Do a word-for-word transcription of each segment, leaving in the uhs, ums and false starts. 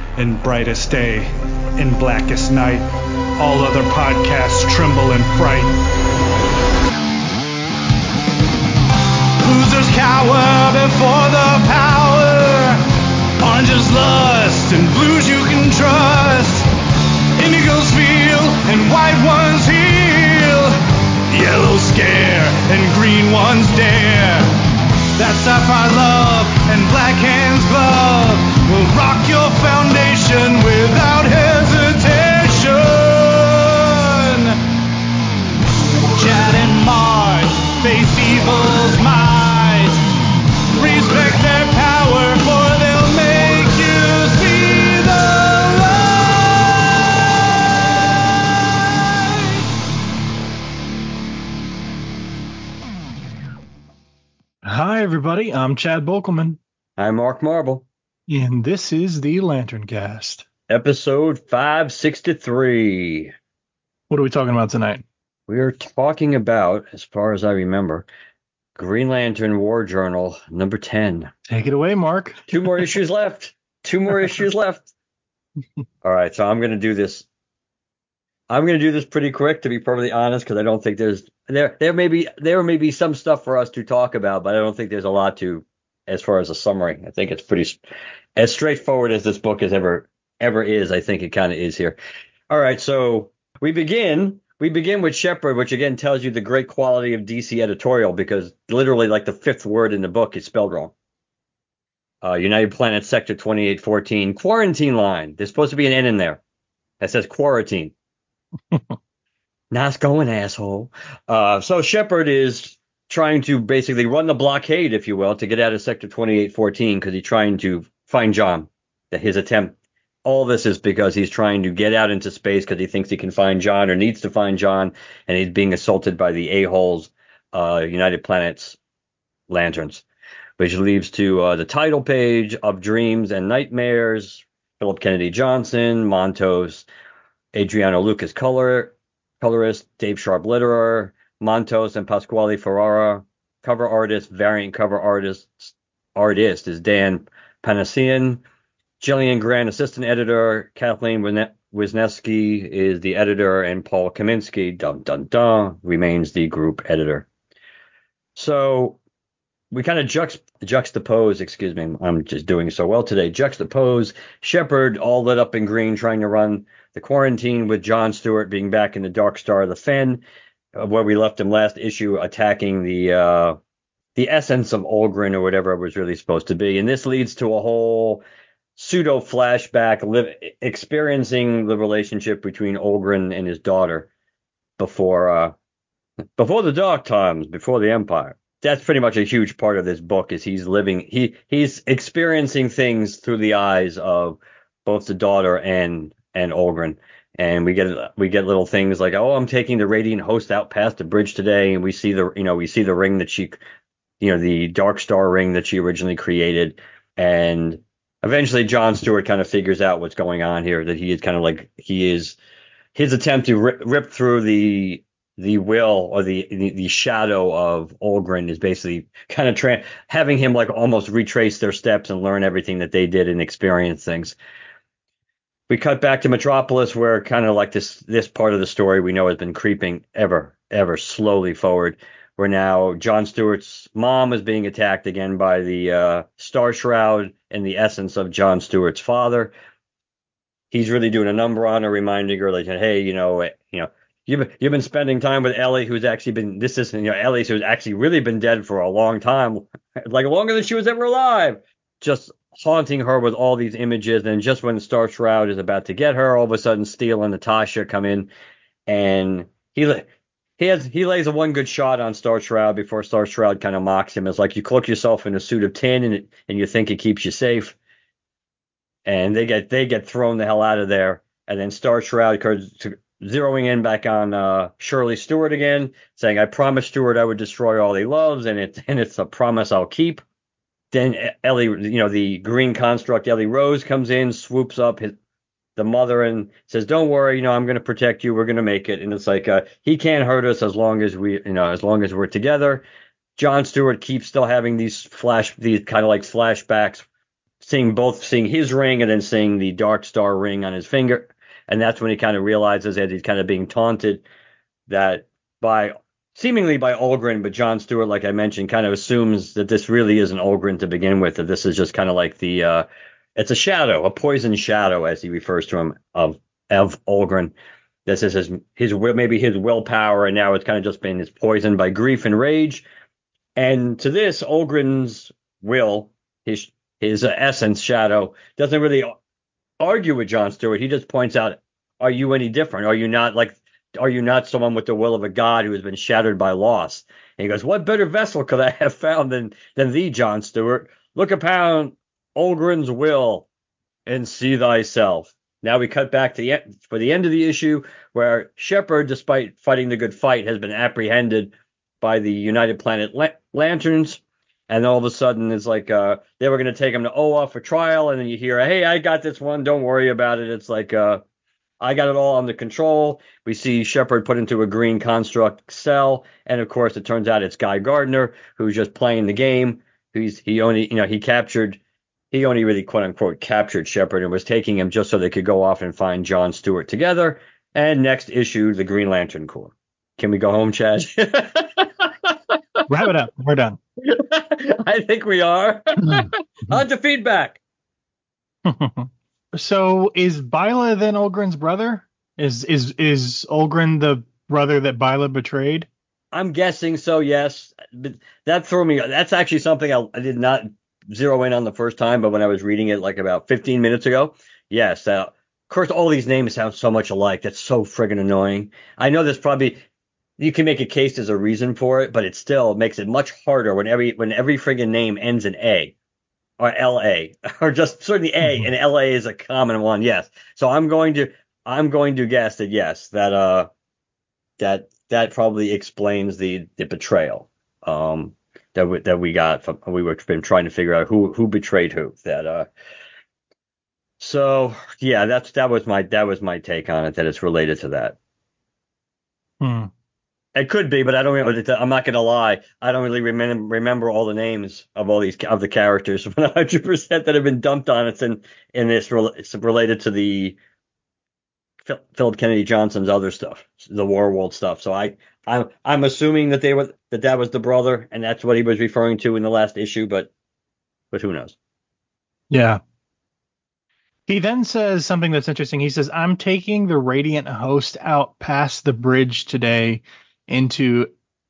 in brightest day, in blackest night. All other podcasts tremble in fright. Losers cower before the power. Oranges lust and blues you can trust. Indigos feel and white ones heal. Yellow scare and green ones dare. That sapphire love and black hands glove will rock your foundation without hesitation. Chad and Marge face evil's might. Respect their power, for they'll make you see the light. Hi, everybody. I'm Chad Bokelman. I'm Mark Marble. And this is the Lantern Cast. Episode five sixty-three. What are we talking about tonight? We are talking about, as far as I remember, Green Lantern War Journal number ten. Take it away, Mark. Two more issues left. Two more issues left. All right, so I'm going to do this. I'm going to do this pretty quick, to be perfectly honest, because I don't think there's there there may be there may be some stuff for us to talk about, but I don't think there's a lot to as far as a summary. I think it's pretty as straightforward as this book is ever ever is. I think it kind of is here. All right, so we begin. We begin with Shepard, which again tells you the great quality of D C editorial, because literally like the fifth word in the book is spelled wrong. Uh, United Planet Sector twenty-eight fourteen, quarantine line. There's supposed to be an N in there. That says quarantine. Nice going, asshole. Uh, so Shepard is trying to basically run the blockade, if you will, to get out of Sector twenty-eight fourteen, because he's trying to find John. That his attempt. All this is because he's trying to get out into space because he thinks he can find John or needs to find John, and he's being assaulted by the a-holes, uh, United Planets lanterns, which leads to uh, the title page of Dreams and Nightmares. Philip Kennedy Johnson, Montos, Adriano Lucas color, colorist, Dave Sharp letterer, Montos and Pasquale Ferrara, cover artist, variant cover artist, artist is Dan Panasian. Jillian Grant, assistant editor. Kathleen Wisniewski is the editor, and Paul Kaminsky, dun dun dun, remains the group editor. So we kind of juxt- juxtapose, excuse me, I'm just doing so well today, juxtapose Shepard all lit up in green trying to run the quarantine with John Stewart being back in the Dark Star of the Fen, uh, where we left him last issue, attacking the uh, the essence of Olgrin or whatever it was really supposed to be. And this leads to a whole pseudo flashback, live, experiencing the relationship between Olgrin and his daughter before uh, before the dark times, before the Empire. That's pretty much a huge part of this book, is he's living, he he's experiencing things through the eyes of both the daughter and and Olgrin. And we get we get little things like, oh, I'm taking the Radiant Host out past the bridge today, and we see the you know we see the ring that she, you know, the Dark Star ring that she originally created, and eventually, John Stewart kind of figures out what's going on here, that he is kind of like, he is, his attempt to rip, rip through the the will or the, the, the shadow of Olgrin is basically kind of tra- having him like almost retrace their steps and learn everything that they did and experience things. We cut back to Metropolis, where kind of like this this part of the story we know has been creeping ever, ever slowly forward. Where now John Stewart's mom is being attacked again by the uh, Star Shroud and the essence of John Stewart's father. He's really doing a number on her, reminding her like, hey, you know, you know, you've you've been spending time with Ellie, who's actually been this is you know Ellie, who's actually really been dead for a long time, like longer than she was ever alive, just haunting her with all these images. And just when the Star Shroud is about to get her, all of a sudden Steele and Natasha come in, and he. He has he lays a one good shot on Star Shroud before Star Shroud kind of mocks him. It's like you cloak yourself in a suit of tin and it, and you think it keeps you safe. And they get they get thrown the hell out of there. And then Star Shroud zeroing in back on uh, Shirley Stewart again, saying, "I promised Stewart I would destroy all he loves, and it's and it's a promise I'll keep." Then Ellie, you know, the green construct Ellie Rose comes in, swoops up his the mother and says, "Don't worry, you know, I'm going to protect you. We're going to make it." And it's like, uh, he can't hurt us as long as we, you know, as long as we're together. John Stewart keeps still having these flash, these kind of like flashbacks seeing both seeing his ring and then seeing the Dark Star ring on his finger, and that's when he kind of realizes as he's kind of being taunted that by seemingly by Olgren, but Jon Stewart, like I mentioned, kind of assumes that this really isn't Olgren to begin with, that this is just kind of like the uh, it's a shadow, a poison shadow, as he refers to him of of Olgren. This is his his will, maybe his willpower, and now it's kind of just been his poisoned by grief and rage. And to this, Olgren's will, his his uh, essence, shadow, doesn't really argue with Jon Stewart. He just points out, "Are you any different? Are you not like? Are you not someone with the will of a god who has been shattered by loss?" And he goes, "What better vessel could I have found than than thee, Jon Stewart? Look upon Olgren's will and see thyself." Now we cut back to the end, for the end of the issue, where Shepard, despite fighting the good fight, has been apprehended by the United Planet La- Lanterns. And all of a sudden, it's like uh, they were going to take him to Oa for trial. And then you hear, "Hey, I got this one. Don't worry about it." It's like, uh, I got it all under control. We see Shepard put into a green construct cell. And of course, it turns out it's Guy Gardner, who's just playing the game. He's, he only, you know, he captured he only really quote unquote captured Shepard and was taking him just so they could go off and find Jon Stewart together. And next issue, the Green Lantern Corps. Can we go home, Chad? Wrap it up. We're done. I think we are. On to feedback. So is Byla then Olgren's brother? Is is is Olgren the brother that Byla betrayed? I'm guessing so, yes. But that threw me. That's actually something I, I did not zero in on the first time, but when I was reading it like about fifteen minutes ago, yes. Uh, of course, all these names sound so much alike. That's so friggin' annoying. I know there's probably you can make a case as a reason for it, but it still makes it much harder when every when every friggin' name ends in A or L A or just certainly A mm-hmm. and L A is a common one. Yes. So I'm going to I'm going to guess that yes, that uh that that probably explains the the betrayal. Um. That we, that we got from we were been trying to figure out who who betrayed who. That uh. So yeah, that's that was my that was my take on it. That it's related to that. Hmm. It could be, but I don't. I'm not going to lie. I don't really remember remember all the names of all these of the characters one hundred percent that have been dumped on us in in this. It's related to the Philip Kennedy Johnson's other stuff, the Warworld stuff. So I, I'm, I'm assuming that they were that that was the brother, and that's what he was referring to in the last issue. But, but who knows? Yeah. He then says something that's interesting. He says, "I'm taking the Radiant Host out past the bridge today into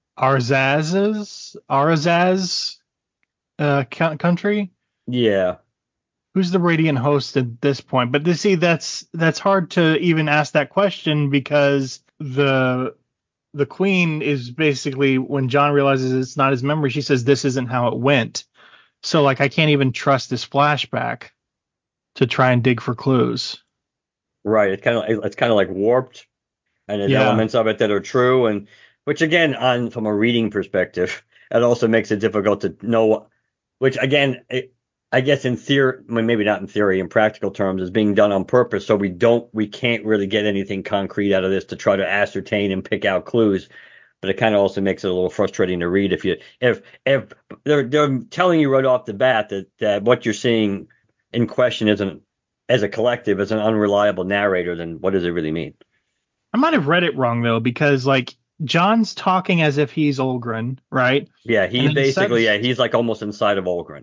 Arzaz's Arzaz uh, country." Yeah. Who's the Radiant Host at this point? But to see, that's that's hard to even ask that question because the the Queen is basically, when Jon realizes it's not his memory, she says this isn't how it went. So like I can't even trust this flashback to try and dig for clues. Right. It's kind of it's kind of like warped, and there's yeah. elements of it that are true, and which again, on from a reading perspective, it also makes it difficult to know. Which again. It, I guess in theory, maybe not in theory, in practical terms, is being done on purpose. So we don't, we can't really get anything concrete out of this to try to ascertain and pick out clues. But it kind of also makes it a little frustrating to read if you, if, if they're, they're telling you right off the bat that, that what you're seeing in question isn't, as a collective, as an unreliable narrator, then what does it really mean? I might have read it wrong though, because like Jon's talking as if he's Olgren, right? Yeah, he basically, yeah, he's like almost inside of Olgren.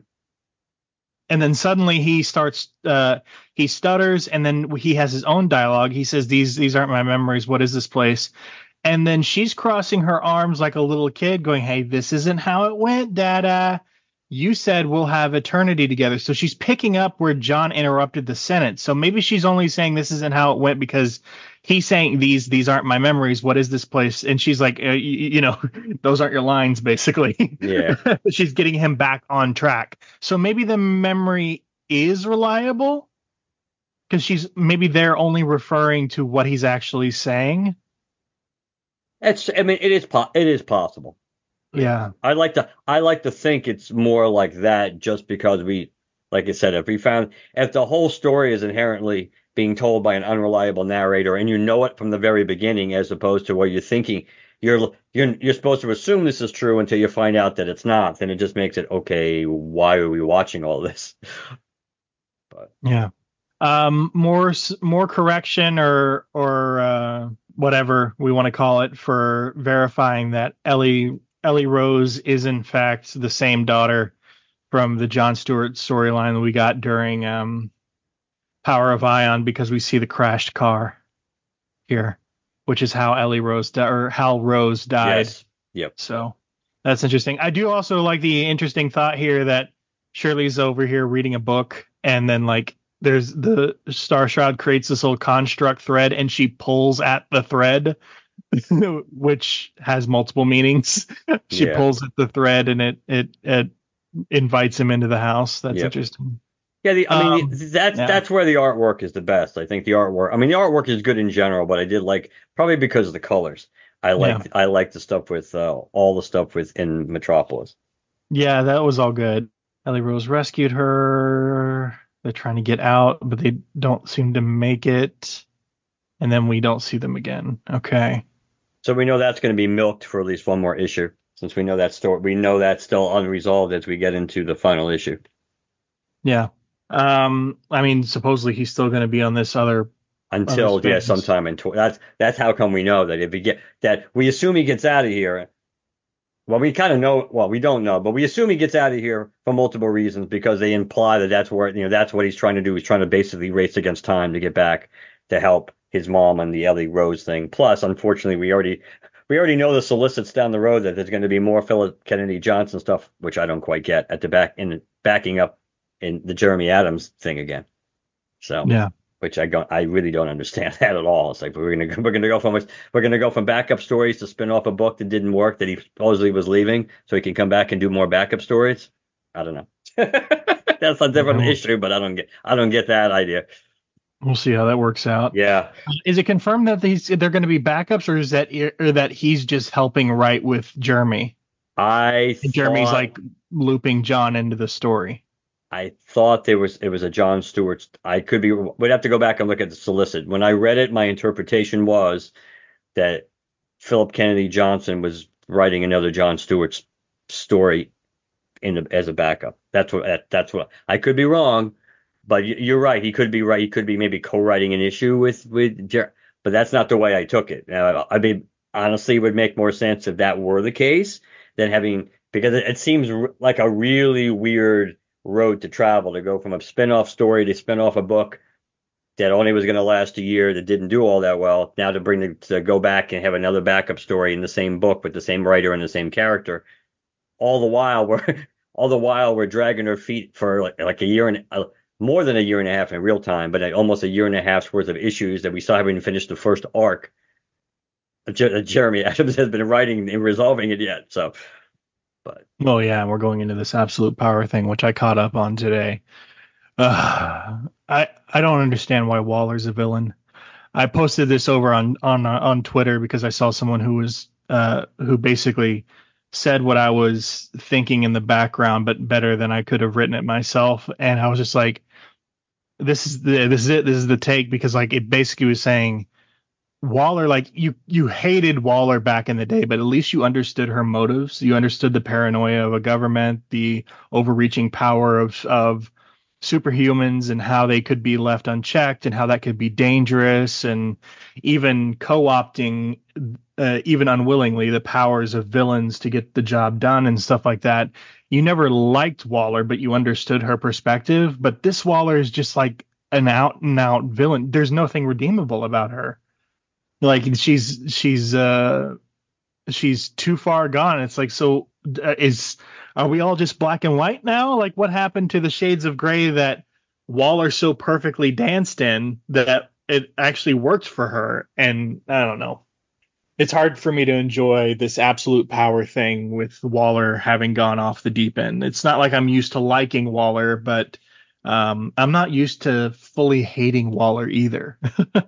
And then suddenly he starts, uh, he stutters, and then he has his own dialogue. He says, these these aren't my memories. What is this place? And then she's crossing her arms like a little kid going, hey, this isn't how it went, Dada. You said we'll have eternity together. So she's picking up where Jon interrupted the sentence. So maybe she's only saying this isn't how it went because he's saying these these aren't my memories. What is this place? And she's like, uh, you, you know, those aren't your lines, basically. Yeah. She's getting him back on track. So maybe the memory is reliable because she's maybe they're only referring to what he's actually saying. It's, I mean, it is po- it is possible. Yeah. I like to I like to think it's more like that just because we, like I said, if we found if the whole story is inherently being told by an unreliable narrator and you know it from the very beginning as opposed to what you're thinking, you're you're you're supposed to assume this is true until you find out that it's not, then it just makes it okay, why are we watching all this? But yeah. Um, more s- more correction or or uh, whatever we want to call it for verifying that Ellie Ellie Rose is in fact the same daughter from the Jon Stewart storyline that we got during um, Power of Ion, because we see the crashed car here, which is how Ellie Rose di- or how Rose died. yes, yep. So that's interesting. I do also like the interesting thought here that Shirley's over here reading a book, and then like there's the Star Shroud creates this little construct thread, and she pulls at the thread, which has multiple meanings. She Yeah. pulls at the thread, and it it it invites him into the house. That's Yep. interesting. Yeah, the, I mean, Um, that's yeah. that's where the artwork is the best. I think the artwork. I mean, the artwork is good in general, but I did like probably because of the colors. I Yeah. like I like the stuff with uh, all the stuff within Metropolis. Yeah, that was all good. Ellie Rose rescued her. They're trying to get out, but they don't seem to make it. And then we don't see them again. Okay. So we know that's going to be milked for at least one more issue, since we know that story. We know that's still unresolved as we get into the final issue. Yeah. Um, I mean, supposedly he's still going to be on this other other Until yeah, space. sometime in tw- that's that's how come we know that if he get that we assume he gets out of here. Well, we kind of know. Well, we don't know, but we assume he gets out of here for multiple reasons because they imply that that's where you know that's what he's trying to do. He's trying to basically race against time to get back to help his mom on the Ellie Rose thing. Plus, unfortunately, we already we already know the solicits down the road that there's going to be more Philip Kennedy Johnson stuff, which I don't quite get at the back in backing up in the Jeremy Adams thing again. So Yeah. which I don't, I really don't understand that at all. It's like we're gonna we're gonna go from we're gonna go from backup stories to spin off a book that didn't work that he supposedly was leaving, so he can come back and do more backup stories. I don't know. That's a different We'll, issue, but I don't get I don't get that idea. we'll see how that works out. Yeah, Is it confirmed that these they're going to be backups, or is that or that he's just helping write with Jeremy? I And Jeremy's thought like looping John into the story. I thought there was it was a Jon Stewart. I could be. We'd have to go back and look at the solicit. When I read it, my interpretation was that Philip Kennedy Johnson was writing another Jon Stewart story in the, as a backup. That's what that, that's what I could be wrong, but you're right. He could be right. He could be maybe co-writing an issue with with Jer, but that's not the way I took it. Uh, I mean, honestly, it would make more sense if that were the case than having because it, it seems r- like a really weird road to travel to go from a spin-off story to spin off a book that only was going to last a year that didn't do all that well. Now to bring the, to go back and have another backup story in the same book with the same writer and the same character, all the while we're all the while we're dragging our feet for like, like a year and uh, more than a year and a half in real time, but almost a year and a half's worth of issues that we still haven't even finished the first arc. Jer- Jeremy Adams has been writing and resolving it yet. So, but Oh yeah, we're going into this absolute power thing, which I caught up on today. Uh, I I don't understand why Waller's a villain. I posted this over on on uh, on Twitter because I saw someone who was uh who basically said what I was thinking in the background, but better than I could have written it myself. And I was just like, this is the this is it. This is the take, because like it basically was saying Waller, like you you hated Waller back in the day, but at least you understood her motives. You understood the paranoia of a government, the overreaching power of of superhumans, and how they could be left unchecked, and how that could be dangerous, and even co-opting, uh, even unwillingly, the powers of villains to get the job done and stuff like that. You never liked Waller, but you understood her perspective. But this Waller is just like an out and out villain. There's nothing redeemable about her. Like she's she's uh she's too far gone. It's like, so uh, is are we all just black and white now? Like what happened to the shades of gray that Waller so perfectly danced in that it actually worked for her? And I don't know. It's hard for me to enjoy this absolute power thing with Waller having gone off the deep end. It's not like I'm used to liking Waller, but um, I'm not used to fully hating Waller either.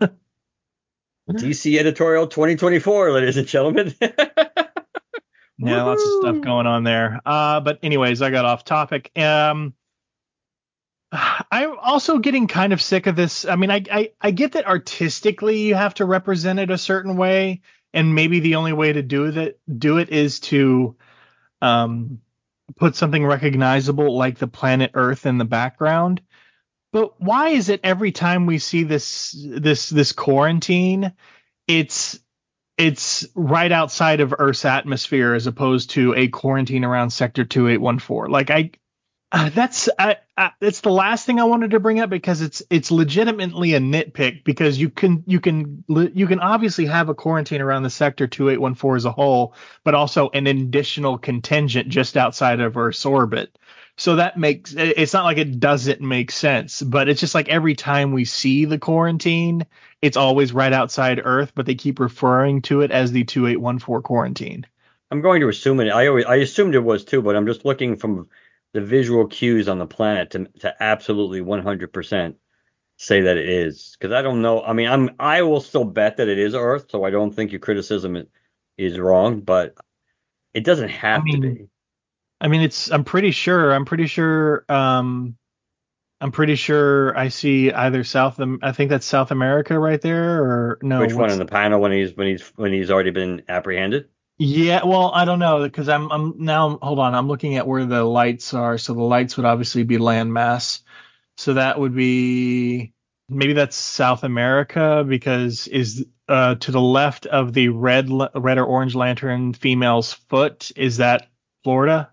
D C editorial twenty twenty-four, ladies and gentlemen. Yeah, lots of stuff going on there. Uh, but anyways, I got off topic. Um, I'm also getting kind of sick of this. I mean, I, I I get that artistically you have to represent it a certain way, and maybe the only way to do that do it is to um put something recognizable like the planet Earth in the background. But why is it every time we see this this this quarantine, it's it's right outside of Earth's atmosphere as opposed to a quarantine around Sector two eight one four? Like I uh, that's I, I, it's the last thing I wanted to bring up because it's it's legitimately a nitpick because you can you can you can obviously have a quarantine around the Sector two eight one four as a whole, but also an additional contingent just outside of Earth's orbit. So that makes it's not like it doesn't make sense, but it's just like every time we see the quarantine, it's always right outside Earth, but they keep referring to it as the two eight one four quarantine. I'm going to assume it. I always I assumed it was too, but I'm just looking from the visual cues on the planet to to absolutely one hundred percent say that it is, because I don't know. I mean, I'm I will still bet that it is Earth, so I don't think your criticism is wrong, but it doesn't I have to mean, be. I mean, it's I'm pretty sure I'm pretty sure um I'm pretty sure I see either South. I think that's South America right there, or no? Which one in What's the panel when he's when he's when he's already been apprehended? yeah? Well, I don't know because I'm I'm now hold on. I'm looking at where the lights are. So the lights would obviously be landmass. So that would be maybe that's South America because is uh to the left of the red red or orange lantern female's foot. Is that Florida?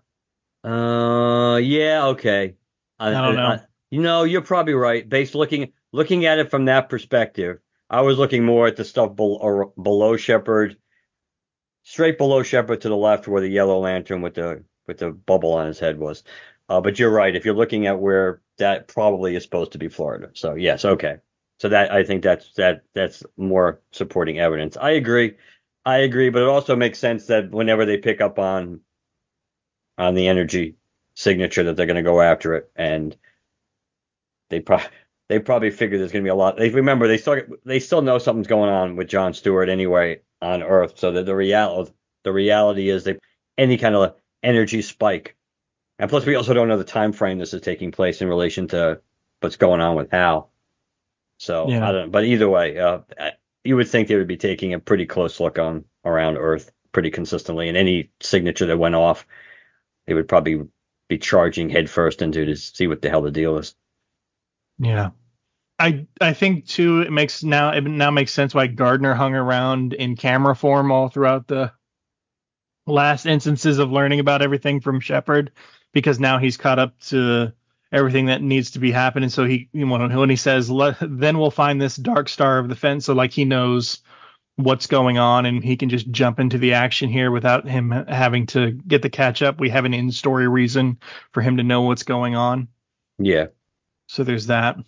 Uh, yeah, okay. I, I don't I, know. I, you know, you're probably right. Based looking looking at it from that perspective, I was looking more at the stuff below, below Shepard, straight below Shepard to the left, where the yellow lantern with the with the bubble on his head was. Uh, but you're right. If you're looking at where that probably is supposed to be Florida. So yes, okay. So that I think that's that that's more supporting evidence. I agree. I agree, but it also makes sense that whenever they pick up on on the energy signature that they're going to go after it, and they probably they probably figure there's going to be a lot. They remember they still they still know something's going on with John Stewart anyway on Earth, so that the reality the reality is that any kind of energy spike, and plus we also don't know the time frame this is taking place in relation to what's going on with Hal. So I Yeah. don't. But either way, uh, you would think they would be taking a pretty close look on around Earth pretty consistently, and any signature that went off, they would probably be charging headfirst into to see what the hell the deal is. Yeah. I I think too it makes now it now makes sense why Gardner hung around in camera form all throughout the last instances of learning about everything from Shepard, because now he's caught up to everything that needs to be happening. So he you know, when he says then we'll find this dark star of the fence, so like he knows what's going on and he can just jump into the action here without him having to get the catch up. We have an in story reason for him to know what's going on. Yeah. So there's that.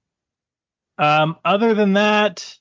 Um, other than that,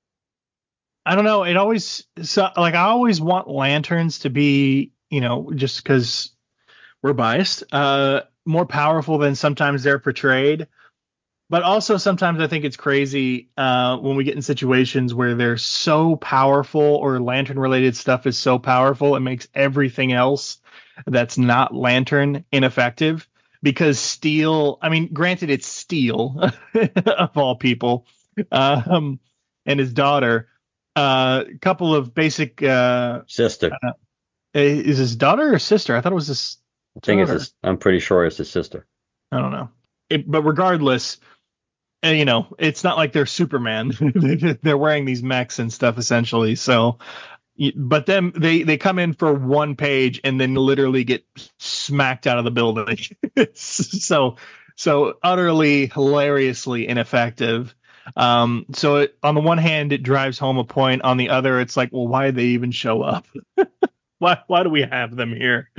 I don't know. It always so like I always want lanterns to be, you know, just because we're biased, uh, more powerful than sometimes they're portrayed. But also sometimes I think it's crazy uh, when we get in situations where they're so powerful or lantern related stuff is so powerful it makes everything else that's not lantern ineffective. Because Steel, I mean, granted it's Steel of all people, um, and his daughter. A uh, couple of basic. Uh, Sister. uh, is his daughter or sister? I thought it was his I think it's daughter. his, I'm pretty sure it's his sister. I don't know. It, but regardless, uh, you know, it's not like they're Superman. They're wearing these mechs and stuff essentially. So, but then they they come in for one page and then literally get smacked out of the building. so so utterly hilariously ineffective. Um, so it, on the one hand, it drives home a point. On the other, it's like, well, why did they even show up? why why do we have them here?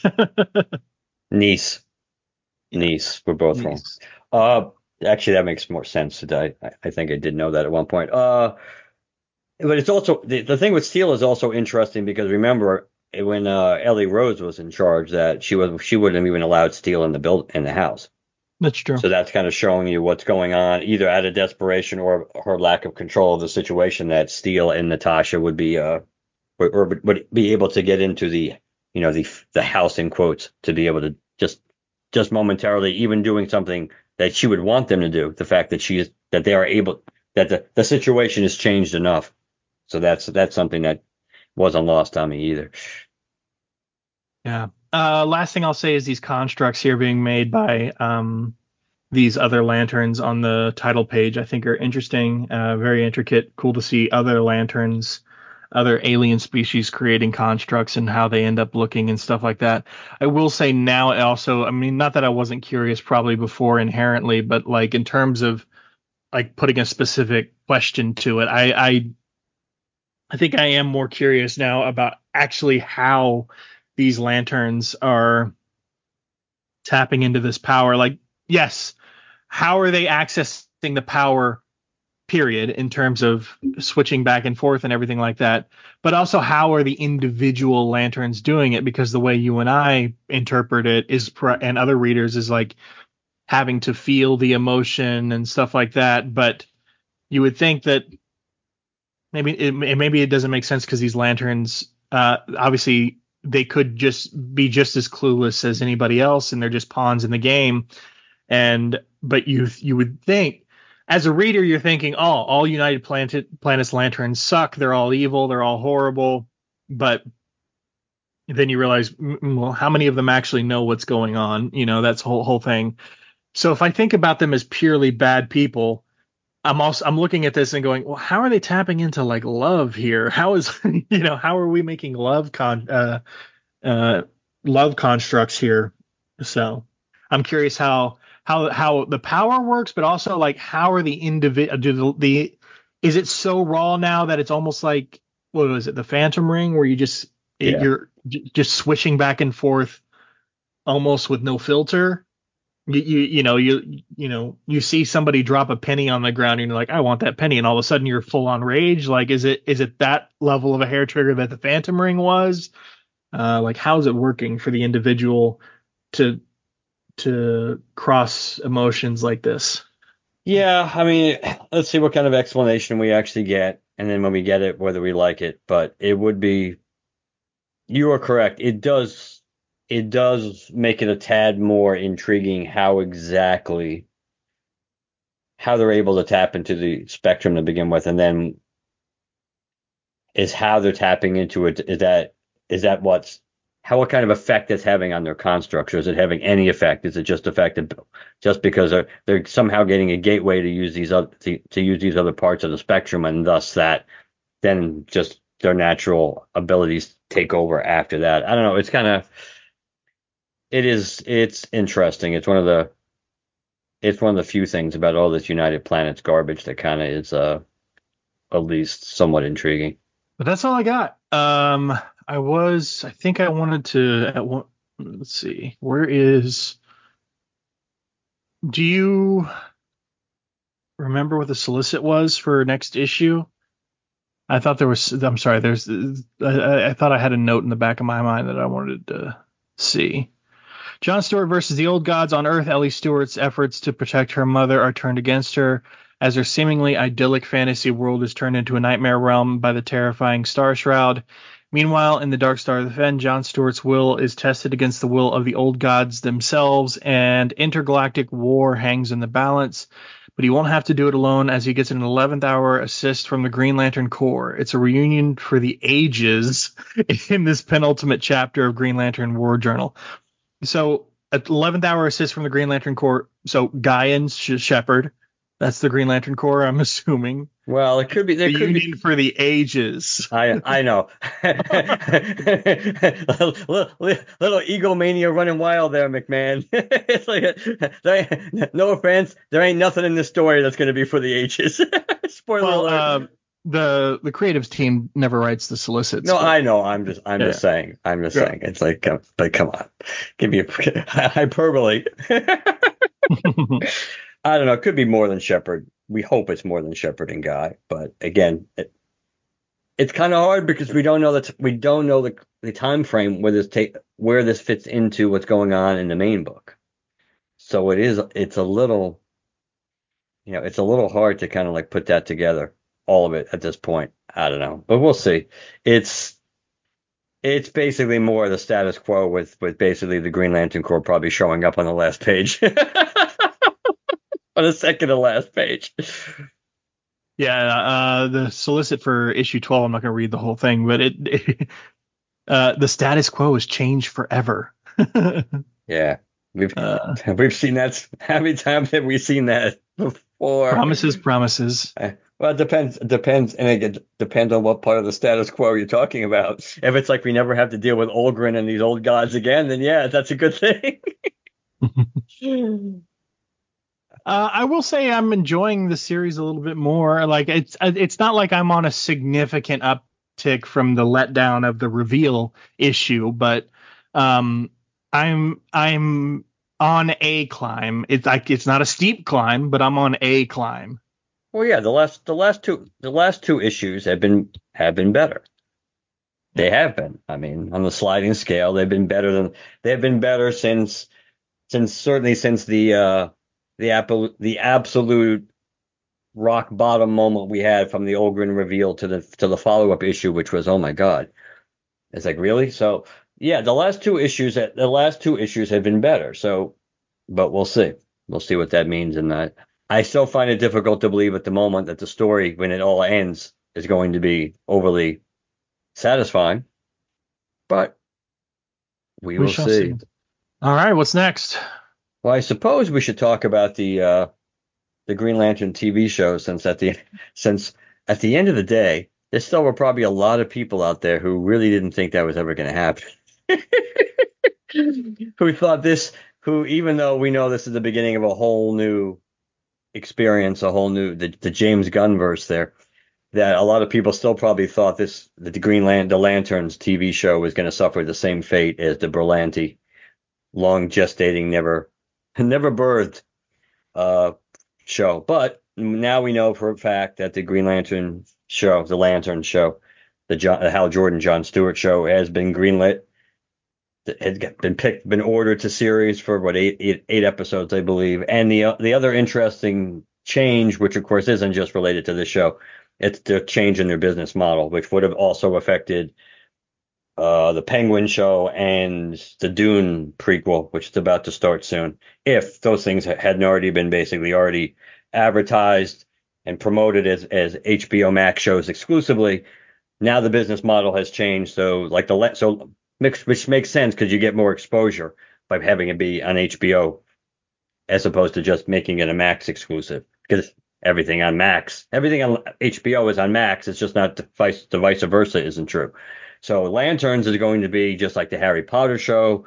Niece. Niece. We're both wrong. Yes. Uh, actually, that makes more sense today. I, I think I did know that at one point. Uh, but it's also the, the thing with Steel is also interesting because remember when uh, Ellie Rose was in charge that she was she wouldn't have even allowed Steel in the build in the house. That's true. So that's kind of showing you what's going on, either out of desperation or her lack of control of the situation. That Steele and Natasha would be, uh, or, or would be able to get into the, you know, the the house in quotes to be able to just just momentarily, even doing something that she would want them to do. The fact that she is that they are able that the the situation has changed enough. So that's that's something that wasn't lost on me either. Yeah. Uh, last thing I'll say is these constructs here being made by um, these other lanterns on the title page, I think, are interesting, uh, very intricate. Cool to see other lanterns, other alien species creating constructs and how they end up looking and stuff like that. I will say now also, I mean, not that I wasn't curious probably before inherently, but like in terms of like putting a specific question to it, I, I, I think I am more curious now about actually how these lanterns are tapping into this power. Like, yes, how are they accessing the power, period, in terms of switching back and forth and everything like that? But also, how are the individual lanterns doing it? Because the way you and I interpret it is, and other readers, is like having to feel the emotion and stuff like that. But you would think that maybe it, maybe it doesn't make sense because these lanterns, uh, obviously, they could just be just as clueless as anybody else, and they're just pawns in the game. And but you you would think, as a reader, you're thinking, oh, all United Planet Planets lanterns suck. They're all evil. They're all horrible. But then you realize, well, how many of them actually know what's going on? You know, that's the whole whole thing. So if I think about them as purely bad people, I'm also I'm looking at this and going, well, how are they tapping into like love here? How is you know how are we making love con uh, uh, love constructs here? So I'm curious how how how the power works, but also like how are the individual do the, the is it so raw now that it's almost like, what was it, the Phantom Ring, where you just it, Yeah. you're j- just switching back and forth almost with no filter. You, you you know you you know you see somebody drop a penny on the ground and you're like, I want that penny, and all of a sudden you're full on rage. Like, is it is it that level of a hair trigger that the Phantom Ring was? Uh, like, how's it working for the individual to to cross emotions like this? Yeah, I mean, let's see what kind of explanation we actually get, and then when we get it, whether we like it. But it would be, you are correct. It does, it does make it a tad more intriguing how exactly how they're able to tap into the spectrum to begin with, and then is how they're tapping into it. Is that is that what's how what kind of effect it's having on their constructs, or is it having any effect? Is it just affected just because they're they're somehow getting a gateway to use these other to, to use these other parts of the spectrum, and thus that then just their natural abilities take over after that. I don't know. It's kind of it is it's interesting. It's one of the it's one of the few things about all this United Planets garbage that kind of is uh at least somewhat intriguing. But that's all I got. Um, I was I think I wanted to at one, let's see, where is do you remember what the solicit was for next issue? I thought there was. I'm sorry. There's. I, I thought I had a note in the back of my mind that I wanted to see. John Stewart versus the Old Gods on Earth. Ellie Stewart's efforts to protect her mother are turned against her as her seemingly idyllic fantasy world is turned into a nightmare realm by the terrifying Star Shroud. Meanwhile, in the Dark Star of the Fen, John Stewart's will is tested against the will of the Old Gods themselves, and intergalactic war hangs in the balance. But he won't have to do it alone, as he gets an eleventh hour assist from the Green Lantern Corps. It's a reunion for the ages in this penultimate chapter of Green Lantern War Journal. So, eleventh hour assist from the Green Lantern Corps. So, Guyan Sh- Shepherd, that's the Green Lantern Corps, I'm assuming. Well, it could be. There The could Union be. for the ages. I I know. little, little, little egomania running wild there, McMahon. It's like there, no offense, there ain't nothing in this story that's going to be for the ages. Spoiler Well, alert. um, the the creatives team never writes the solicits. No, but, I know. I'm just I'm yeah. just saying. I'm just Yeah. saying. It's like, come, but come on, give me a hyperbole. I don't know. It could be more than Shepard. We hope it's more than Shepard and Guy, but again, it, it's kind of hard because we don't know that we don't know the the time frame where this take where this fits into what's going on in the main book. So it is it's a little you know it's a little hard to kind of like put that together, all of it at this point. I don't know, but we'll see. It's it's basically more of the status quo with with basically the Green Lantern Corps probably showing up on the last page, on the second to last page. Yeah, uh, the solicit for issue twelve. I'm not going to read the whole thing, but it, it uh, the status quo has changed forever. Yeah. We've Uh, we've seen that. How many times have we seen that before? promises, promises. Uh, Well, it depends. It depends, and it d- depends on what part of the status quo you're talking about. If it's like we never have to deal with Olgrin and these old gods again, then yeah, that's a good thing. Uh, I will say I'm enjoying the series a little bit more. Like it's uh, it's not like I'm on a significant uptick from the letdown of the reveal issue, but um, I'm I'm on a climb. It's like it's not a steep climb, but I'm on a climb. Well, yeah, the last the last two the last two issues have been have been better. They have been. I mean, on the sliding scale, they've been better than they've been better since since certainly since the uh the apple the absolute rock bottom moment we had from the Olgrin reveal to the to the follow up issue, which was, oh my god. It's like, really? So yeah, the last two issues the last two issues have been better. So, but we'll see. We'll see what that means. And that I still find it difficult to believe at the moment that the story, when it all ends, is going to be overly satisfying. But we We will shall see. see. All right, what's next? Well, I suppose we should talk about the uh, the Green Lantern T V show, since at the since at the end of the day, there still were probably a lot of people out there who really didn't think that was ever going to happen. Who thought this, who, even though we know this is the beginning of a whole new experience, a whole new, the, the James Gunn verse there, that a lot of people still probably thought this, that the Green Lan- the Lanterns T V show was going to suffer the same fate as the Berlanti long gestating, never, never birthed, uh, show. But now we know for a fact that the Green Lantern show, the Lantern show, the, John, the Hal Jordan, John Stewart show has been greenlit. It had been picked, been ordered to series for what eight, eight, eight episodes, I believe. And the the other interesting change, which of course isn't just related to this show, it's the change in their business model, which would have also affected uh, the Penguin show and the Dune prequel, which is about to start soon. If those things hadn't already been basically already advertised and promoted as as H B O Max shows exclusively, now the business model has changed. So like the so which makes sense because you get more exposure by having it be on H B O as opposed to just making it a Max exclusive, because everything on Max, everything on H B O is on Max. It's just not the vice, the vice versa isn't true. So Lanterns is going to be just like the Harry Potter show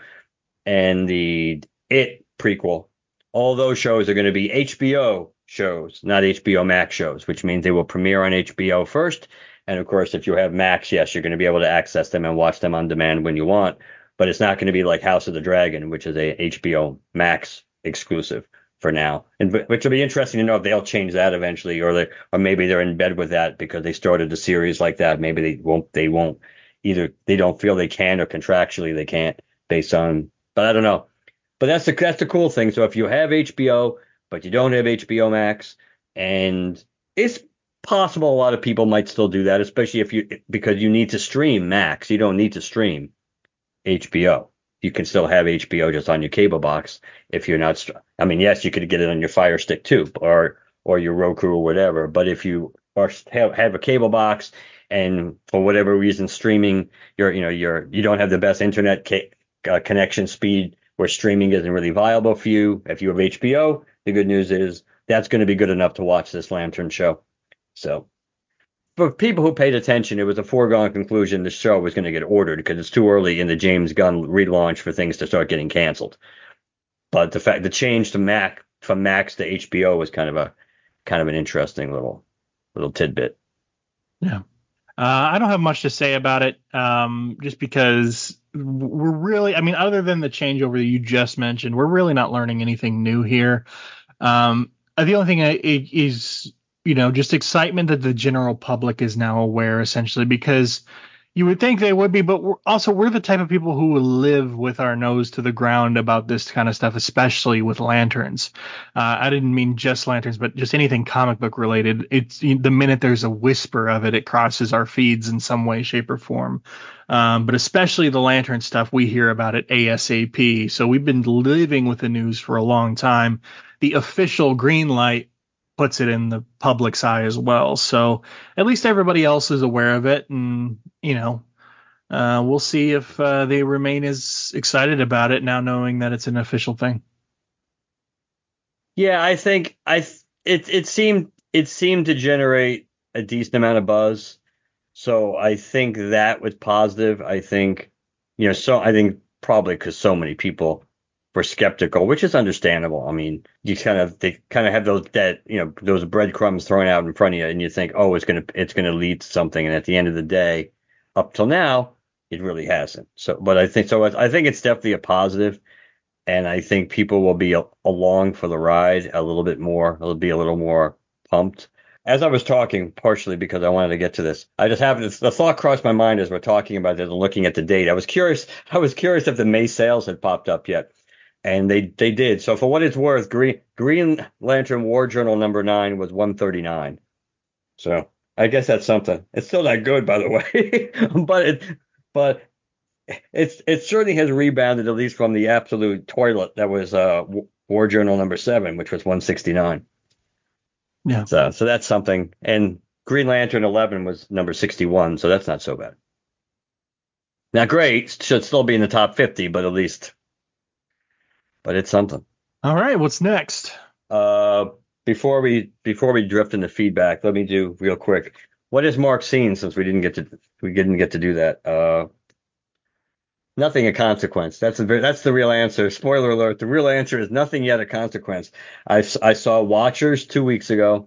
and the It prequel. All those shows are going to be H B O shows, not H B O Max shows, which means they will premiere on H B O first. And of course, if you have Max, yes, you're going to be able to access them and watch them on demand when you want. But it's not going to be like House of the Dragon, which is a H B O Max exclusive for now. And which will be interesting to know if they'll change that eventually, or they, or maybe they're in bed with that because they started a series like that. Maybe they won't. They won't either. They don't feel they can, or contractually they can't, based on. But I don't know. But that's the that's the cool thing. So if you have H B O, but you don't have H B O Max, and it's possible a lot of people might still do that, especially if you because you need to stream Max. You don't need to stream H B O. You can still have H B O just on your cable box if you're not. I mean, yes, you could get it on your Fire Stick too, or or your Roku or whatever. But if you are have, have a cable box and for whatever reason streaming, you're you know you're you don't have the best internet ca- uh, connection speed, where streaming isn't really viable for you. If you have H B O, the good news is that's going to be good enough to watch this Lantern show. So for people who paid attention, it was a foregone conclusion the show was going to get ordered because it's too early in the James Gunn relaunch for things to start getting canceled. But the fact the change to Mac from Max to H B O was kind of a kind of an interesting little little tidbit. Yeah. Uh, I don't have much to say about it, um, just because we're really, I mean, other than the changeover that you just mentioned, we're really not learning anything new here. Um, the only thing is, you know, just excitement that the general public is now aware, essentially, because you would think they would be, but we're also we're the type of people who live with our nose to the ground about this kind of stuff, especially with Lanterns. Uh, I didn't mean just Lanterns, but just anything comic book related. It's the minute there's a whisper of it, it crosses our feeds in some way, shape, or form. Um, but especially the Lantern stuff, we hear about it ASAP. So we've been living with the news for a long time. The official green light puts it in the public's eye as well. So at least everybody else is aware of it. And, you know, uh, we'll see if uh, they remain as excited about it now, knowing that it's an official thing. Yeah, I think I th- it it seemed it seemed to generate a decent amount of buzz. So I think that was positive. I think, you know, so I think probably because so many people were skeptical, which is understandable. I mean, you kind of they kind of have those that you know those breadcrumbs thrown out in front of you, and you think, oh, it's gonna it's gonna lead to something, and at the end of the day, up till now, it really hasn't. So, but I think so. I think it's definitely a positive, and I think people will be a, along for the ride a little bit more. They'll be a little more pumped. As I was talking, partially because I wanted to get to this, I just happened to, the thought crossed my mind as we're talking about this and looking at the date. I was curious. I was curious if the May sales had popped up yet, and they they did. So for what it's worth, Green Green Lantern War Journal number nine was one thirty-nine. So I guess that's something. It's still not good, by the way, but it but it's it certainly has rebounded at least from the absolute toilet that was uh War Journal number seven, which was one sixty-nine. Yeah. So, so that's something. And Green Lantern eleven was number sixty-one, so that's not so bad. Not great, should still be in the top fifty, but at least, but it's something. All right, what's next? Uh, before we before we drift into feedback, let me do real quick. What has Mark seen since we didn't get to we didn't get to do that? Uh, nothing of consequence. That's a very, that's the real answer. Spoiler alert: the real answer is nothing yet of consequence. I I saw Watchers two weeks ago.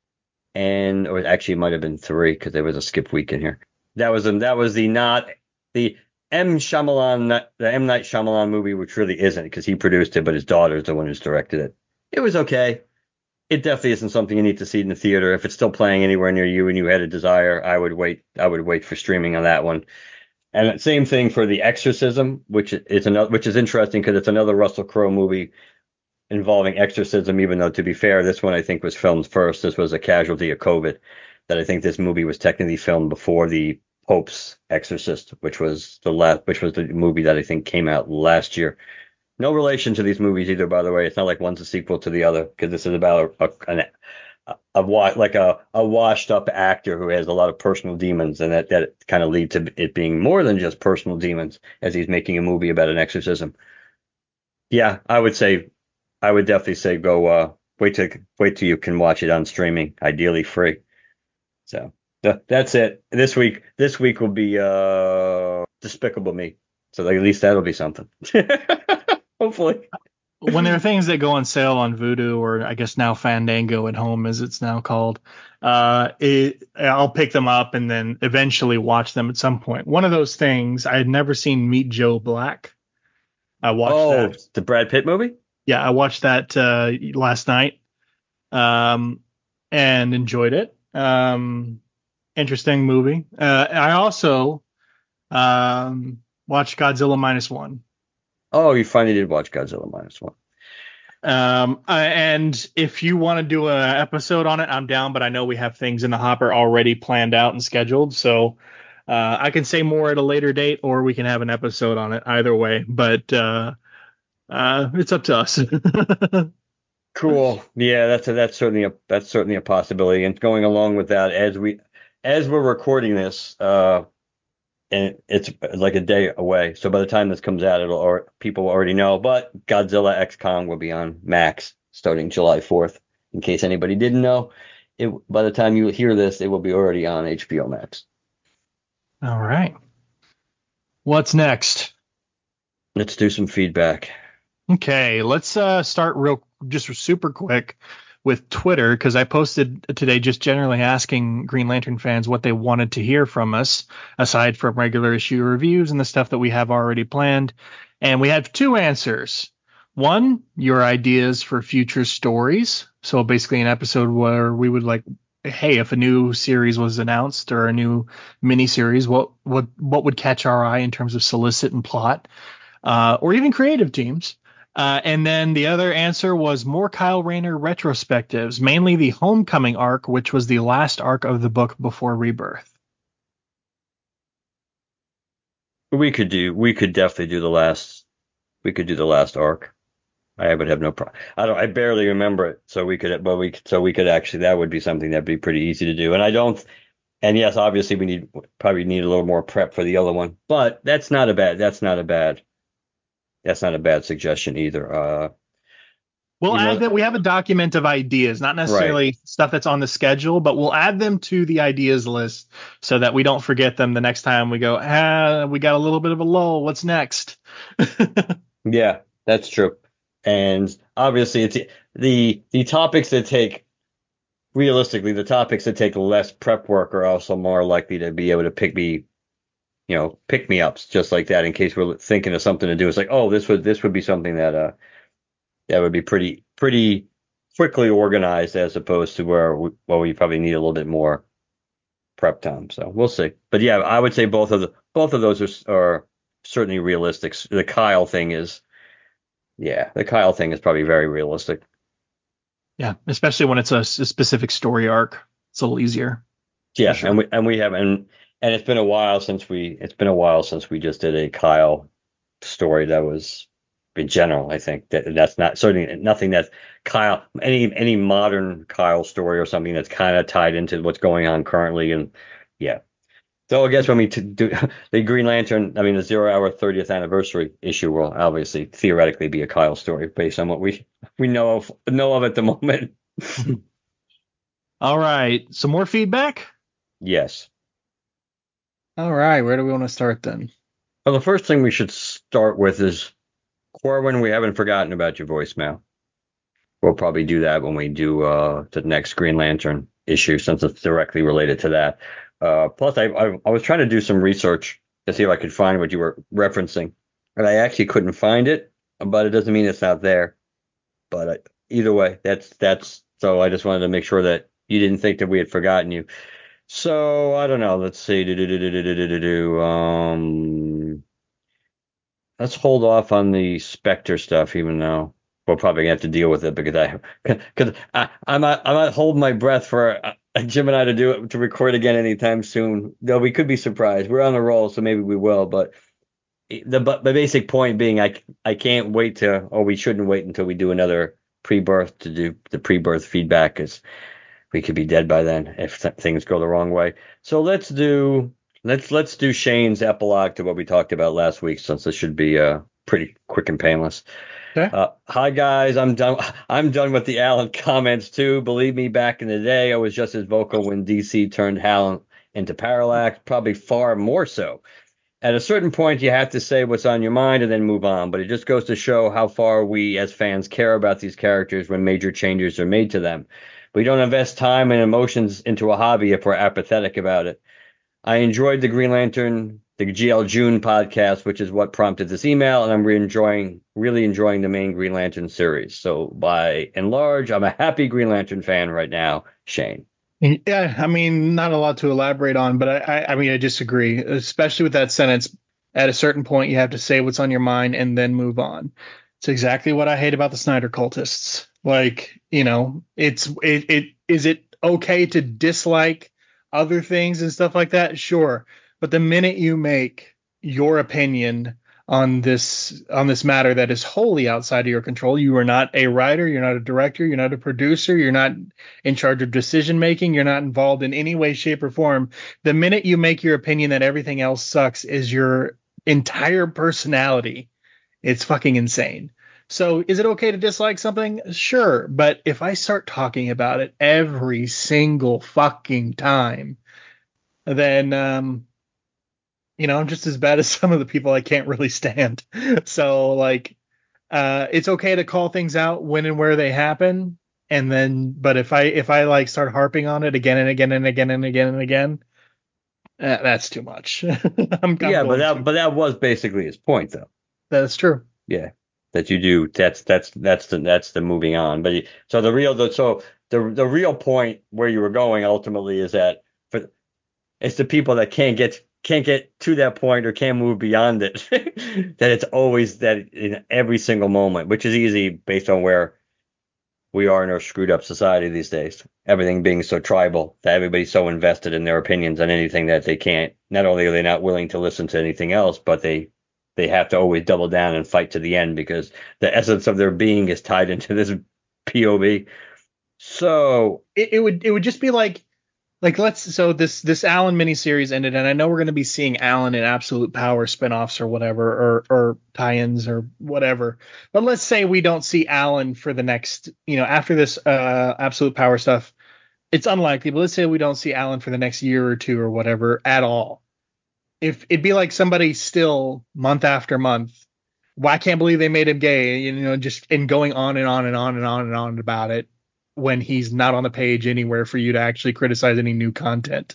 And or actually it might have been three because there was a skip week in here. That was the, that was the not the M Shyamalan the M Night Shyamalan movie, which really isn't because he produced it, but his daughter's the one who's directed it. It was okay. It definitely isn't something you need to see in the theater. If it's still playing anywhere near you and you had a desire, I would wait. I would wait for streaming on that one. And same thing for The Exorcism, which is another, which is interesting because it's another Russell Crowe movie involving exorcism, even though, to be fair, this one I think was filmed first. This was a casualty of COVID. That I think this movie was technically filmed before the Pope's Exorcist, which was the last, which was the movie that I think came out last year. No relation to these movies either, by the way. It's not like one's a sequel to the other because this is about a, a, an, a, a like a, a washed up actor who has a lot of personal demons, and that that kind of lead to it being more than just personal demons as he's making a movie about an exorcism. Yeah, I would say. I would definitely say go uh, wait till wait till you can watch it on streaming, ideally free. So th- that's it. This week this week will be uh, Despicable Me. So at least that'll be something. Hopefully. When there are things that go on sale on Vudu, or I guess now Fandango at home as it's now called, uh, it, I'll pick them up and then eventually watch them at some point. One of those things, I had never seen Meet Joe Black. I watched oh, that. the Brad Pitt movie? Yeah, I watched that uh, last night um, and enjoyed it. Um, interesting movie. Uh, I also um, watched Godzilla Minus One. Oh, you finally did watch Godzilla Minus One. Um, uh, and if you want to do an episode on it, I'm down, but I know we have things in the hopper already planned out and scheduled. So uh, I can say more at a later date, or we can have an episode on it either way. But uh, uh, it's up to us. Cool. Yeah, that's a, that's certainly a that's certainly a possibility. And going along with that, as we as we're recording this, uh, and it's like a day away. So by the time this comes out, it'll or people will already know. But Godzilla X Kong will be on Max starting July fourth. In case anybody didn't know, it by the time you hear this, it will be already on H B O Max. All right. What's next? Let's do some feedback. Okay, let's uh, start real just super quick with Twitter, because I posted today just generally asking Green Lantern fans what they wanted to hear from us, aside from regular issue reviews and the stuff that we have already planned. And we have two answers. One, your ideas for future stories. So basically an episode where we would like, hey, if a new series was announced or a new mini series, what, what, what would catch our eye in terms of solicit and plot, uh, or even creative teams. Uh, and then the other answer was more Kyle Rayner retrospectives, mainly the Homecoming arc, which was the last arc of the book before Rebirth. We could do. We could definitely do the last. We could do the last arc. I would have no problem. I don't. I barely remember it, so we could. But we. So we could actually. That would be something that'd be pretty easy to do. And I don't. And yes, obviously we need probably need a little more prep for the other one, but that's not a bad that's not a bad that's not a bad suggestion either. Uh, We'll you add know, that we have a document of ideas, not right. necessarily stuff that's on the schedule, but we'll add them to the ideas list so that we don't forget them the next time we go, ah, we got a little bit of a lull. What's next? Yeah, that's true. And obviously it's the the topics that take realistically the topics that take less prep work are also more likely to be able to pick me, you know, pick me ups just like that in case we're thinking of something to do. It's like, oh, this would this would be something that uh that would be pretty pretty quickly organized as opposed to where we, well we probably need a little bit more prep time. So we'll see. But yeah, I would say both of the both of those are are certainly realistic. The Kyle thing is yeah, the Kyle thing is probably very realistic. Yeah, especially when it's a, s- a specific story arc. It's a little easier. Yeah, Sure. and we and we have and and it's been a while since we it's been a while since we just did a Kyle story that was in general. I think that that's not certainly nothing that Kyle any any modern Kyle story or something that's kind of tied into what's going on currently. And yeah, so I guess when we t- do the Green Lantern, I mean the zero hour thirtieth anniversary issue will obviously theoretically be a Kyle story based on what we we know of know of at the moment. All right. Some more feedback? Yes. All right. Where do we want to start then? Well, the first thing we should start with is Corwin. We haven't forgotten about your voicemail. We'll probably do that when we do uh, the next Green Lantern issue, since it's directly related to that. Uh, plus, I, I I was trying to do some research to see if I could find what you were referencing, and I actually couldn't find it. But it doesn't mean it's not there. But uh, either way, that's that's. So I just wanted to make sure that you didn't think that we had forgotten you. So I don't know. Let's see. Do, do, do, do, do, do, do, do. Um, let's hold off on the Spectre stuff, even though we'll probably have to deal with it because I, because I, I'm not, I'm not holding my breath for uh, Jim and I to do it to record again anytime soon. Though we could be surprised. We're on a roll, so maybe we will. But the but the basic point being, I I can't wait to, or we shouldn't wait until we do another pre-birth to do the pre-birth feedback, because we could be dead by then if th- things go the wrong way. So let's do let's let's do Shane's epilogue to what we talked about last week, since this should be uh pretty quick and painless. Okay. Uh, hi guys, I'm done. I'm done with the Alan comments too. Believe me, back in the day, I was just as vocal when D C turned Hal into Parallax, probably far more so. At a certain point, you have to say what's on your mind and then move on. But it just goes to show how far we as fans care about these characters when major changes are made to them. We don't invest time and emotions into a hobby if we're apathetic about it. I enjoyed the Green Lantern, the G L June podcast, which is what prompted this email, and I'm re- enjoying, really enjoying the main Green Lantern series. So by and large, I'm a happy Green Lantern fan right now, Shane. Yeah, I mean, not a lot to elaborate on, but I, I, I mean, I disagree, especially with that sentence. At a certain point, you have to say what's on your mind and then move on. It's exactly what I hate about the Snyder cultists. Like, you know, it's it, it is it okay to dislike other things and stuff like that? Sure, but the minute you make your opinion on this on this matter that is wholly outside of your control, you are not a writer, you're not a director, you're not a producer, you're not in charge of decision making, you're not involved in any way, shape, or form. The minute you make your opinion that everything else sucks is your entire personality, it's fucking insane. So is it okay to dislike something? Sure. But if I start talking about it every single fucking time, then um, you know, I'm just as bad as some of the people I can't really stand. So like uh, it's okay to call things out when and where they happen, and then but if I if I like start harping on it again and again and again and again and again, uh, that's too much. I'm, I'm Yeah, but going that to. but that was basically his point, though. That's true. Yeah, that you do. That's that's that's the that's the moving on. But so the real the so the the real point where you were going ultimately is that for it's the people that can't get can't get to that point or can't move beyond it that it's always that in every single moment, which is easy based on where we are in our screwed up society these days. Everything being so tribal that everybody's so invested in their opinions on anything that they can't. Not only are they not willing to listen to anything else, but they they have to always double down and fight to the end because the essence of their being is tied into this P O V. So It, it would it would just be like like let's so this this Alan miniseries ended, and I know we're going to be seeing Alan in Absolute Power spinoffs or whatever, or or tie-ins or whatever. But let's say we don't see Alan for the next, you know, after this uh, Absolute Power stuff. It's unlikely, but let's say we don't see Alan for the next year or two or whatever at all. If it'd be like somebody still month after month, well, I can't believe they made him gay, you know, just and going on and on and on and on and on about it when he's not on the page anywhere for you to actually criticize any new content.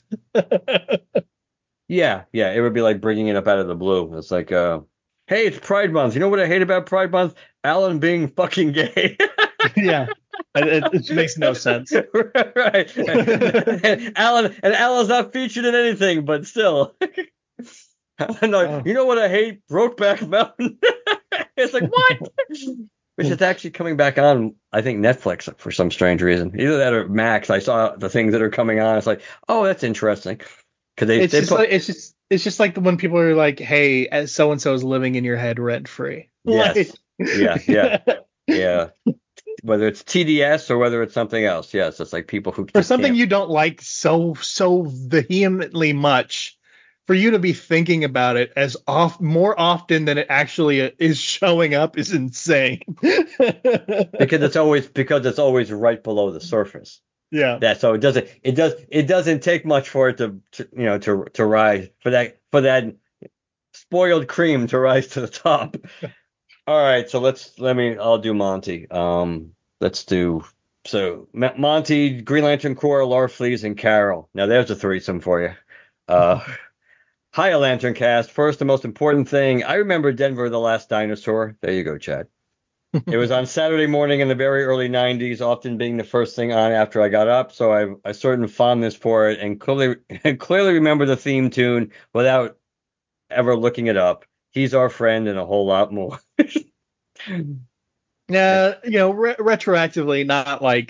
Yeah, yeah, it would be like bringing it up out of the blue. It's like, uh, hey, it's Pride Month. You know what I hate about Pride Month? Alan being fucking gay. Yeah, it, it makes no sense. Right. and Alan and Alan's not featured in anything, but still. No, Oh. you know what I hate? Brokeback Mountain. It's like, what? Which is actually coming back on, I think, Netflix for some strange reason. Either that or Max. I saw the things that are coming on. It's like, oh, that's interesting. Because they, It's they just put, like it's just it's just like when people are like, "Hey, so and so is living in your head rent free." yes, yeah, yeah, yeah. Whether it's T D S or whether it's something else, yes, it's like people who For just something can't. you don't like so so vehemently much, for you to be thinking about it as off more often than it actually is showing up is insane. because it's always because it's always right below the surface. Yeah. That so it doesn't it does it doesn't take much for it to, to you know to to rise for that for that spoiled cream to rise to the top. All right, so let's let me I'll do Monty. Um, let's do so M- Monty, Green Lantern Corps, Larfleeze, and Carol. Now there's a threesome for you. Uh, Hi, Lantern Cast. First, the most important thing. I remember Denver, the Last Dinosaur. There you go, Chad. It was on Saturday morning in the very early nineties, often being the first thing on after I got up, so I have a certain fondness for it and clearly clearly remember the theme tune without ever looking it up. He's our friend and a whole lot more. Yeah, you know, re- retroactively, not like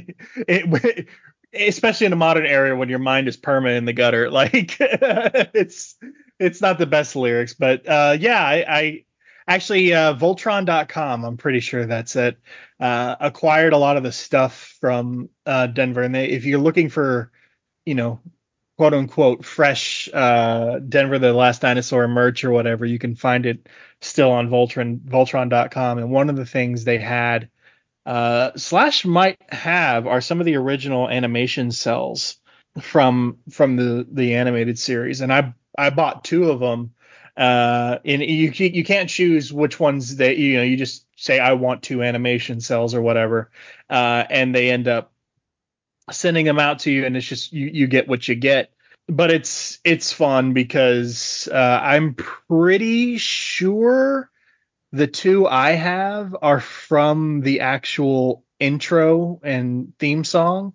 it, especially in a modern era when your mind is permanent in the gutter. Like it's it's not the best lyrics, but uh, yeah, I, I actually uh, Voltron dot com. I'm pretty sure that's it. Uh, acquired a lot of the stuff from uh, Denver, and they, if you're looking for, you know, quote unquote fresh uh, Denver the Last Dinosaur merch or whatever, you can find it still on Voltron Voltron dot com. And one of the things they had uh, Slash might have are some of the original animation cells from from the the animated series, and I I bought two of them. Uh, and you you can't choose which ones that you know you just say I want two animation cells or whatever, uh, and they end up sending them out to you, and it's just you you get what you get. But it's it's fun because uh, I'm pretty sure the two I have are from the actual intro and theme song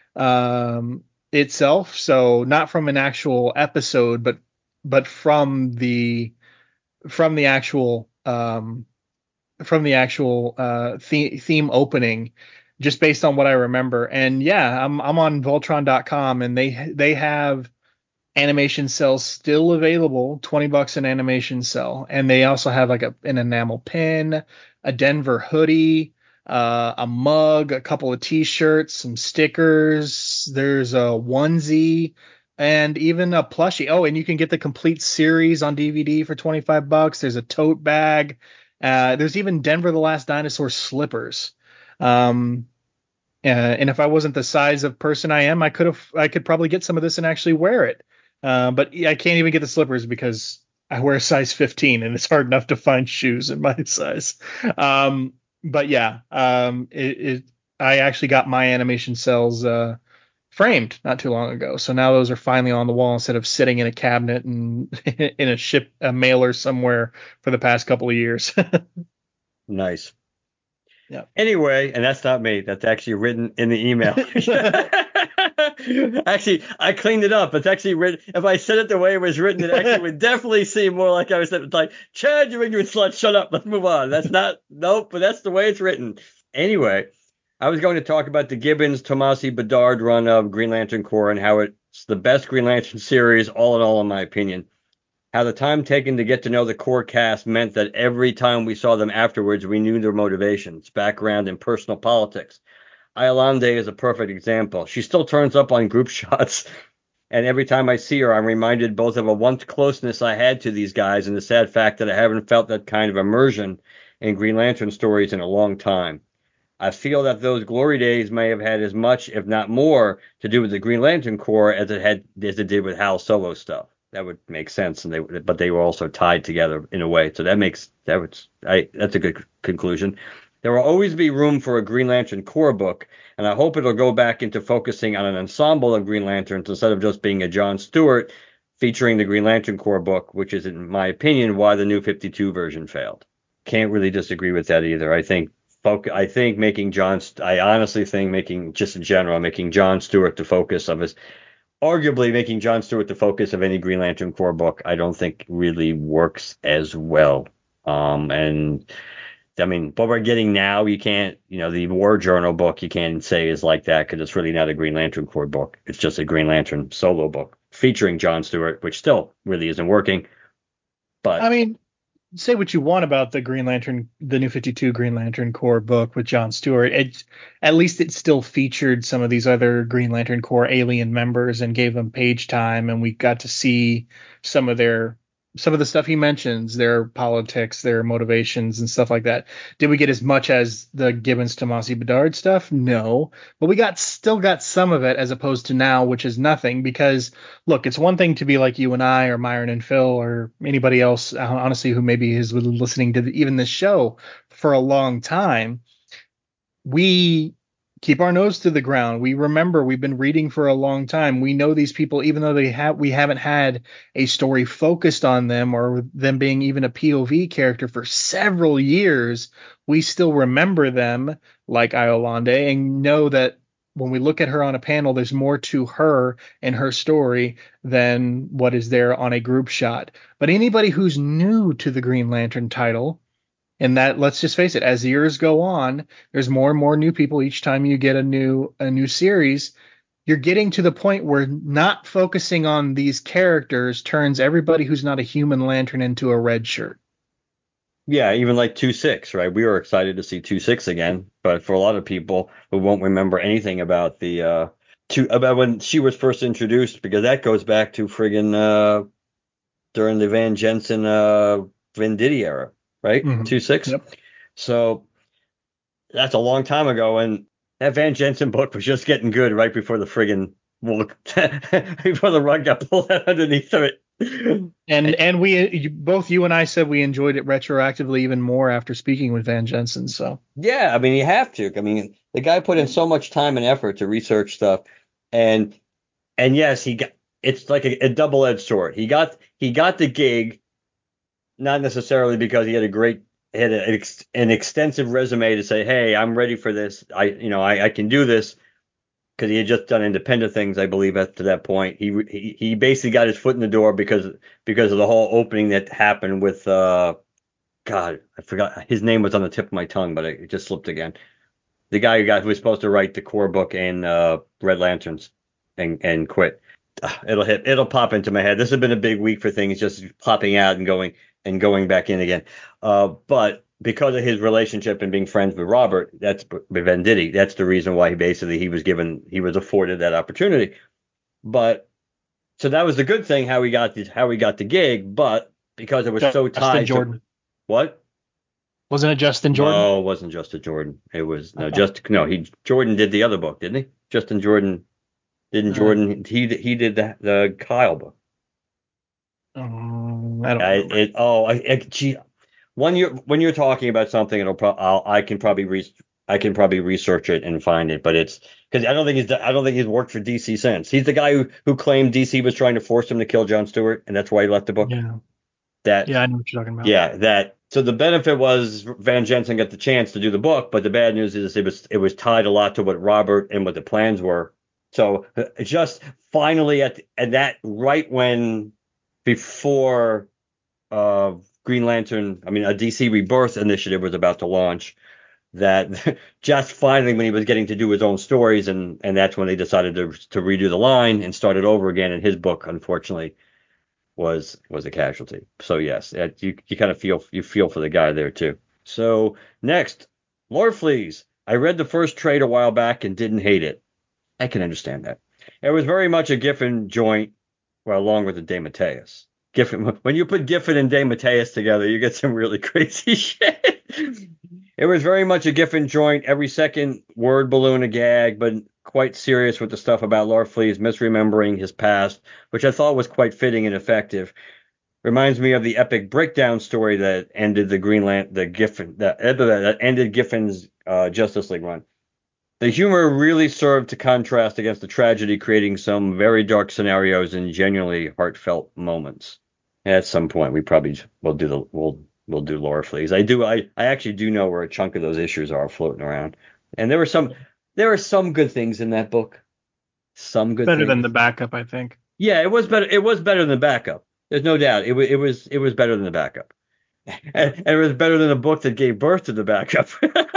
um, itself. So not from an actual episode, but but from the from the actual um, from the actual uh, theme, theme opening, just based on what I remember. And yeah, I'm I'm on Voltron dot com, and they they have animation cells still available, twenty bucks an animation cell. And they also have like a, an enamel pin, a Denver hoodie, uh, a mug, a couple of t-shirts, some stickers. There's a onesie and even a plushie. Oh, and you can get the complete series on D V D for twenty-five bucks. There's a tote bag. Uh, there's even Denver the Last Dinosaur slippers. Um, uh, and if I wasn't the size of person I am, I could have, I could probably get some of this and actually wear it. Uh, but I can't even get the slippers because I wear a size fifteen, and it's hard enough to find shoes in my size. Um, but yeah, um, it, it, I actually got my animation cells uh, framed not too long ago, so now those are finally on the wall instead of sitting in a cabinet and in a ship, a mailer somewhere for the past couple of years. Nice. Yeah. Anyway, and that's not me. That's actually written in the email. Actually, I cleaned it up. It's actually written. If I said it the way it was written, it actually would definitely seem more like I was saying, like, Chad, you ignorant slut, shut up. Let's move on. That's not, nope, but that's the way it's written. Anyway, I was going to talk about the Gibbons Tomasi Bedard run of Green Lantern Corps and how it's the best Green Lantern series, all in all, in my opinion. How the time taken to get to know the core cast meant that every time we saw them afterwards, we knew their motivations, background, and personal politics. Iolande is a perfect example. She still turns up on group shots, and every time I see her, I'm reminded both of a once closeness I had to these guys and the sad fact that I haven't felt that kind of immersion in Green Lantern stories in a long time. I feel that those glory days may have had as much, if not more, to do with the Green Lantern Corps as it had as it did with Hal Solo stuff. That would make sense, and they but they were also tied together in a way. So that makes that was I that's a good conclusion. There will always be room for a Green Lantern Corps book, and I hope it'll go back into focusing on an ensemble of Green Lanterns instead of just being a John Stewart featuring the Green Lantern Corps book, which is, in my opinion, why the New fifty-two version failed. Can't really disagree with that either. I think I think making John, I honestly think making, just in general, making John Stewart the focus of his, arguably making John Stewart the focus of any Green Lantern Corps book, I don't think really works as well. Um, and I mean, what we're getting now, you can't, you know, the War Journal book, you can't say is like that because it's really not a Green Lantern Corps book. It's just a Green Lantern solo book featuring John Stewart, which still really isn't working. But I mean, say what you want about the Green Lantern, the New fifty-two Green Lantern Corps book with John Stewart. It, at least it still featured some of these other Green Lantern Corps alien members and gave them page time, and we got to see some of their some of the stuff he mentions, their politics, their motivations, and stuff like that. Did we get as much as the Gibbons Tomasi Bedard stuff? No, but we got still got some of it, as opposed to now, which is nothing. Because look, it's one thing to be like you and I, or Myron and Phil, or anybody else, honestly, who maybe has been listening to the, even this show for a long time. We keep our nose to the ground. We remember we've been reading for a long time. We know these people, even though they have we haven't had a story focused on them or them being even a P O V character for several years. We still remember them like Iolande and know that when we look at her on a panel, there's more to her and her story than what is there on a group shot. But anybody who's new to the Green Lantern title, and that, let's just face it, as years go on, there's more and more new people each time you get a new a new series. You're getting to the point where not focusing on these characters turns everybody who's not a human lantern into a red shirt. Yeah, even like two six, right? We were excited to see two six again, but for a lot of people who won't remember anything about the uh two about when she was first introduced, because that goes back to friggin' uh during the Van Jensen uh Venditti era, right? Mm-hmm. two six. Yep. So that's a long time ago, and that Van Jensen book was just getting good right before the friggin' well, before the rug got pulled out underneath of it. And and we both you and I said we enjoyed it retroactively even more after speaking with Van Jensen. So yeah, I mean you have to. I mean the guy put in so much time and effort to research stuff, and and yes, he got it's like a, a double-edged sword. He got he got the gig, not necessarily because he had a great had a, an extensive resume to say, hey, I'm ready for this. I you know I, I can do this. Because he had just done independent things, I believe, up to that point. He he he basically got his foot in the door because because of the whole opening that happened with uh God, I forgot his name was on the tip of my tongue, but it just slipped again. The guy who got who was supposed to write the core book and uh, Red Lanterns and and quit. Uh, it'll hit it'll pop into my head. This has been a big week for things just popping out and going and going back in again. Uh, but because of his relationship and being friends with Robert, that's Venditti. That's the reason why he basically he was given he was afforded that opportunity. But so that was the good thing how he got the how he got the gig. But because it was so Justin tied Jordan. to what? Wasn't it Justin Jordan? No, it wasn't Justin Jordan. It was no just no he Jordan did the other book, didn't he? Justin Jordan didn't Uh, Jordan he he did the the Kyle book. Um, I don't I, remember. it, oh, I, I, gee, when you're when you're talking about something, it'll pro- I'll, I can probably re- I can probably research it and find it, but it's because I don't think he's I don't think he's worked for D C since. He's the guy who who claimed D C was trying to force him to kill John Stewart, and that's why he left the book. Yeah. That Yeah, I know what you're talking about. yeah, that. So the benefit was Van Jensen got the chance to do the book, but the bad news is it was it was tied a lot to what Robert and what the plans were. So just finally at at that right when before uh, Green Lantern, I mean, a D C Rebirth initiative was about to launch. That just finally, when he was getting to do his own stories, and and that's when they decided to to redo the line and start it over again. And his book, unfortunately, was was a casualty. So yes, you you kind of feel you feel for the guy there too. So next, Lord Fleas. I read the first trade a while back and didn't hate it. I can understand that. It was very much a Giffen joint, well, along with the DeMatteis. Giffen, when you put Giffen and DeMatteis together, you get some really crazy shit. It was very much a Giffen joint, every second word balloon a gag, but quite serious with the stuff about Larfleeze misremembering his past, which I thought was quite fitting and effective. Reminds me of the epic breakdown story that ended the Greenland, the Giffen, that, that ended Giffen's uh, Justice League run. The humor really served to contrast against the tragedy, creating some very dark scenarios and genuinely heartfelt moments. At some point, we probably will do the we'll we'll do Larfleeze. I do I, I actually do know where a chunk of those issues are floating around, and there were some there were some good things in that book. Some good Better things. than the backup, I think. Yeah, it was better. It was better than the backup. There's no doubt. It was it was it was better than the backup, and, and it was better than the book that gave birth to the backup.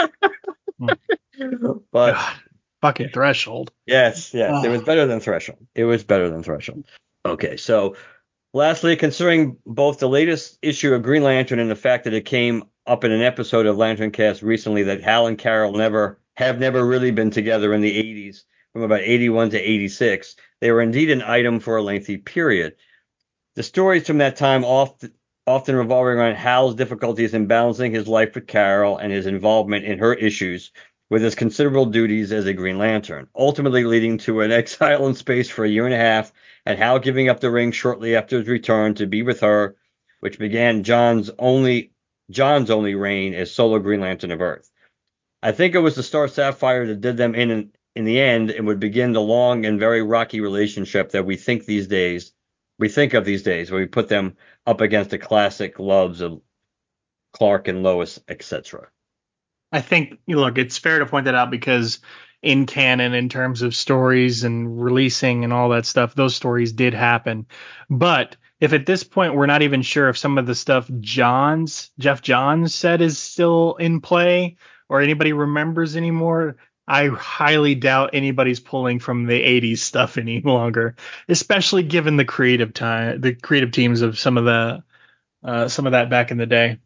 But God, fucking Threshold. yes, yes, it was better than Threshold. It was better than Threshold. Okay, so lastly, considering both the latest issue of Green Lantern and the fact that it came up in an episode of LanternCast recently that Hal and Carol never have never really been together in the eighties, from about eighty-one to eighty-six, they were indeed an item for a lengthy period. The stories from that time often often revolving around Hal's difficulties in balancing his life with Carol and his involvement in her issues with his considerable duties as a Green Lantern, ultimately leading to an exile in space for a year and a half, and Hal giving up the ring shortly after his return to be with her, which began John's only John's only reign as solo Green Lantern of Earth. I think it was the Star Sapphire that did them in in the end and would begin the long and very rocky relationship that we think these days we think of these days, when we put them up against the classic loves of Clark and Lois, et cetera. I think, look, it's fair to point that out because in canon, in terms of stories and releasing and all that stuff, those stories did happen. But if at this point we're not even sure if some of the stuff Johns, Jeff Johns said is still in play or anybody remembers anymore, I highly doubt anybody's pulling from the eighties stuff any longer, especially given the creative time, the creative teams of some of the, uh, some of that back in the day.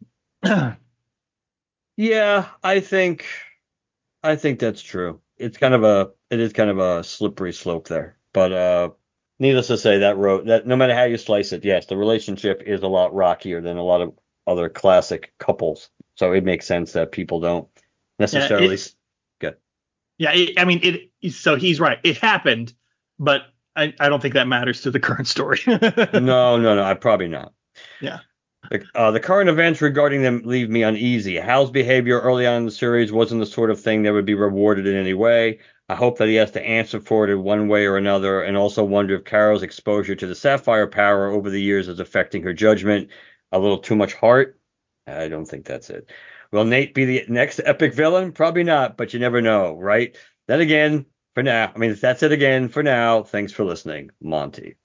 Yeah, I think, I think that's true. It's kind of a, it is kind of a slippery slope there. But uh, needless to say, that road, that no matter how you slice it, yes, the relationship is a lot rockier than a lot of other classic couples. So it makes sense that people don't necessarily. Yeah, it, Good. Yeah, it, I mean, it. So he's right. It happened, but I, I don't think that matters to the current story. no, no, no. I probably not. Yeah. The, uh, the current events regarding them leave me uneasy. Hal's behavior early on in the series wasn't the sort of thing that would be rewarded in any way. I hope that he has to answer for it in one way or another, and also wonder if Carol's exposure to the Sapphire power over the years is affecting her judgment. A little too much heart? I don't think that's it. Will Nate be the next epic villain? Probably not, but you never know, right? Then again, for now, I mean, that's it again for now. Thanks for listening, Monty.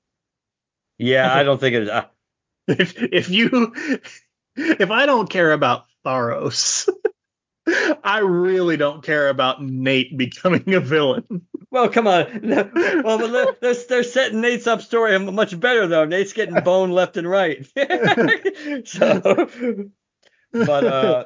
Yeah, I don't think it is. Uh, If if you if I don't care about Tharos, I really don't care about Nate becoming a villain. Well, come on. Well, but they're, they're setting Nate's up story much better though. Nate's getting boned left and right. So, but uh,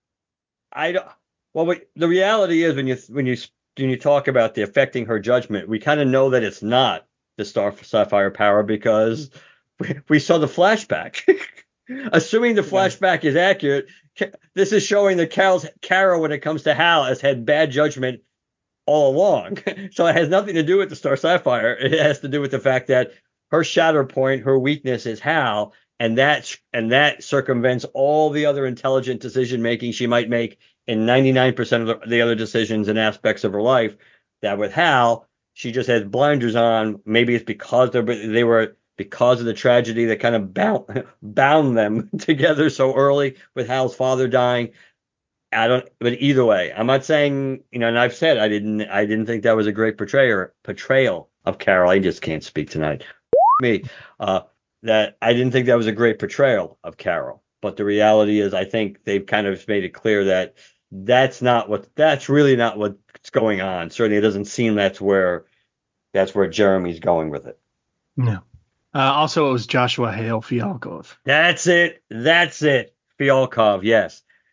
I don't. Well, wait, the reality is when you when you when you talk about the affecting her judgment, we kind of know that it's not the Star Sapphire power because we, we saw the flashback. Assuming the flashback is accurate, this is showing that Carol's Carol, when it comes to Hal, has had bad judgment all along. So it has nothing to do with the Star Sapphire. It has to do with the fact that her shatter point, her weakness is Hal, and that and that circumvents all the other intelligent decision making she might make in ninety-nine percent of the, the other decisions and aspects of her life. That with Hal, she just has blinders on. Maybe it's because they were because of the tragedy that kind of bound, bound them together so early with Hal's father dying. I don't, but either way, I'm not saying, you know, and I've said I didn't, I didn't think that was a great portrayer, portrayal of Carol. I just can't speak tonight. Me, uh, that I didn't think that was a great portrayal of Carol. But the reality is, I think they've kind of made it clear that that's not what, that's really not what's going on. Certainly, it doesn't seem that's where, that's where Jeremy's going with it. No. Uh, also, it was Joshua Hale Fialkov. That's it. That's it. Fialkov, yes.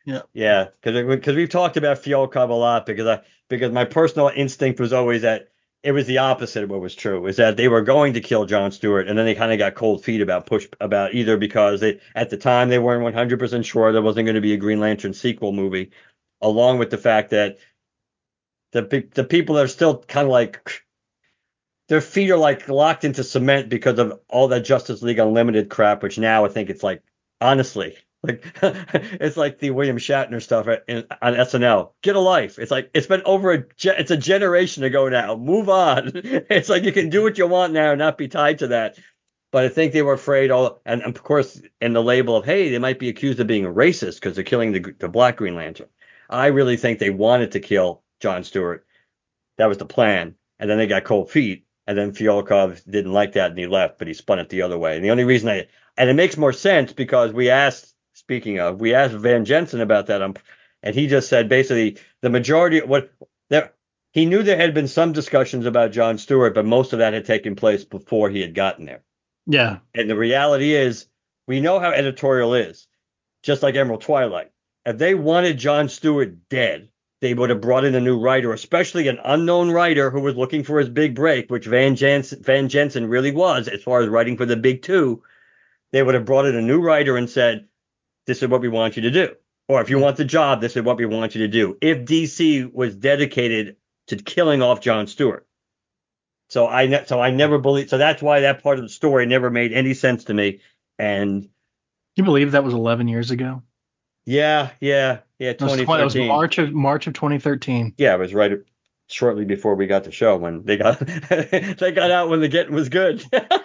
Yeah. Yeah, because because we've talked about Fialkov a lot because I because my personal instinct was always that it was the opposite of what was true, is that they were going to kill John Stewart, and then they kind of got cold feet about push about either because they at the time they weren't one hundred percent sure there wasn't going to be a Green Lantern sequel movie, along with the fact that the the people are still kind of like their feet are like locked into cement because of all that Justice League Unlimited crap, which now I think it's like honestly. Like it's like the William Shatner stuff in, on S N L. Get a life. It's like it's been over a ge- it's a generation ago now. Move on. It's like you can do what you want now and not be tied to that. But I think they were afraid all, and of course, in the label of hey, they might be accused of being a racist because they're killing the the Black Green Lantern. I really think they wanted to kill John Stewart. That was the plan, and then they got cold feet, and then Fialkov didn't like that and he left, but he spun it the other way. And the only reason I and it makes more sense because we asked. Speaking of, we asked Van Jensen about that, um, and he just said basically the majority of what there he knew there had been some discussions about John Stewart, but most of that had taken place before he had gotten there. Yeah. And the reality is, we know how editorial is, just like Emerald Twilight. If they wanted John Stewart dead, they would have brought in a new writer, especially an unknown writer who was looking for his big break, which Van Jensen, Van Jensen really was as far as writing for the big two. They would have brought in a new writer and said, this is what we want you to do. Or if you want the job, this is what we want you to do. If D C was dedicated to killing off John Stewart. So I ne- so I never believed. So that's why that part of the story never made any sense to me. And Can you believe that was eleven years ago? yeah, yeah, yeah, That was, twenty tw- that was thirteen. March of March of twenty thirteen. Yeah, it was right shortly before we got the show when they got they got out when the getting was good.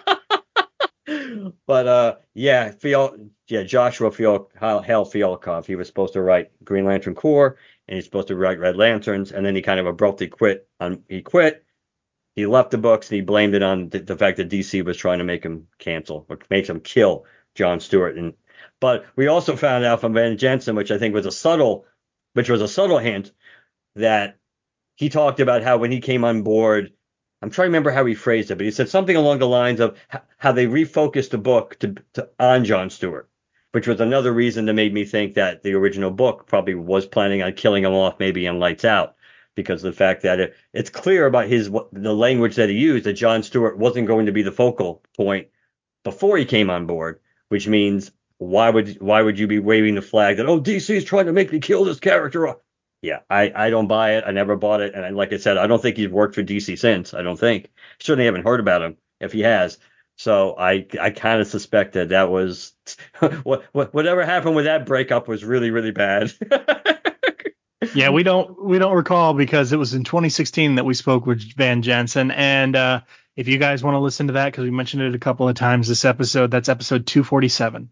But uh, yeah, Fial, yeah, Joshua Fial, Hal Fialkov. He was supposed to write Green Lantern Corps, and he's supposed to write Red Lanterns, and then he kind of abruptly quit. On he quit. He left the books, and he blamed it on the, the fact that D C was trying to make him cancel, or make him kill John Stewart. And but we also found out from Van Jensen, which I think was a subtle, which was a subtle hint, that he talked about how when he came on board. I'm trying to remember how he phrased it, but he said something along the lines of how they refocused the book to, to on John Stewart, which was another reason that made me think that the original book probably was planning on killing him off, maybe in Lights Out, because of the fact that it, it's clear about his the language that he used that John Stewart wasn't going to be the focal point before he came on board, which means why would why would you be waving the flag that oh D C is trying to make me kill this character? Yeah, I, I don't buy it. I never bought it. And like I said, I don't think he's worked for D C since. I don't think. Certainly haven't heard about him if he has. So I I kind of suspect that that was what, what whatever happened with that breakup was really, really bad. Yeah, we don't we don't recall because it was in twenty sixteen that we spoke with Van Jensen. And uh, if you guys want to listen to that, because we mentioned it a couple of times this episode, that's episode two forty-seven.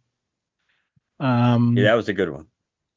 Um, Yeah, that was a good one.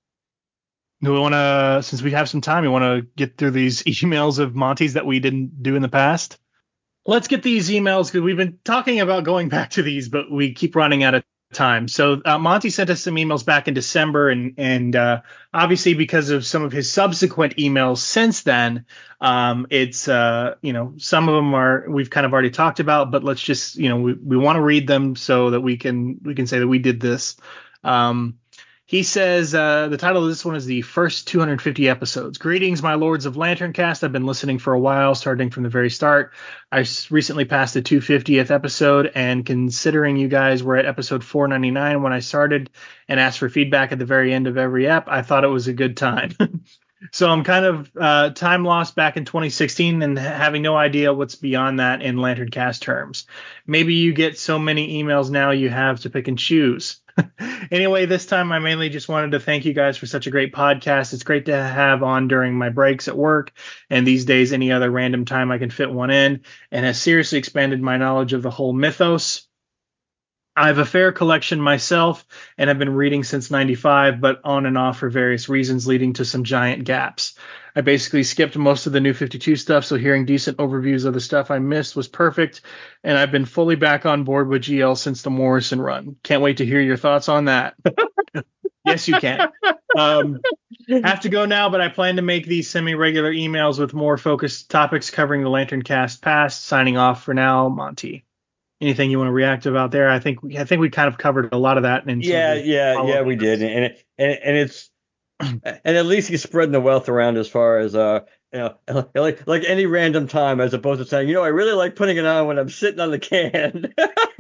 Do we want to, since we have some time, we want to get through these emails of Monty's that we didn't do in the past? Let's get these emails because we've been talking about going back to these, but we keep running out of time. So uh, Monty sent us some emails back in December, and and uh, obviously because of some of his subsequent emails since then, um, it's uh, you know some of them are we've kind of already talked about, but let's just you know we, we want to read them so that we can we can say that we did this. Um, He says uh, the title of this one is the first two hundred fifty episodes. Greetings, my lords of Lanterncast. I've been listening for a while, starting from the very start. I recently passed the two hundred fiftieth episode, and considering you guys were at episode four ninety-nine when I started and asked for feedback at the very end of every ep, I thought it was a good time. So I'm kind of uh, time lost back in twenty sixteen and having no idea what's beyond that in Lanterncast terms. Maybe you get so many emails now you have to pick and choose. Anyway, this time I mainly just wanted to thank you guys for such a great podcast. It's great to have on during my breaks at work, and these days any other random time I can fit one in, and has seriously expanded my knowledge of the whole mythos. I have a fair collection myself and have been reading since ninety-five, but on and off for various reasons, leading to some giant gaps. I basically skipped most of the New fifty-two stuff, so hearing decent overviews of the stuff I missed was perfect, and I've been fully back on board with G L since the Morrison run. Can't wait to hear your thoughts on that. Yes, you can. Um, have to go now, but I plan to make these semi-regular emails with more focused topics covering the Lanterncast past. Signing off for now, Monty. Anything you want to react about there? I think I think we kind of covered a lot of that. In Yeah, yeah, yeah, we did, and it, and and it's And at least he's spreading the wealth around as far as uh you know like like any random time, as opposed to saying, you know, I really like putting it on when I'm sitting on the can.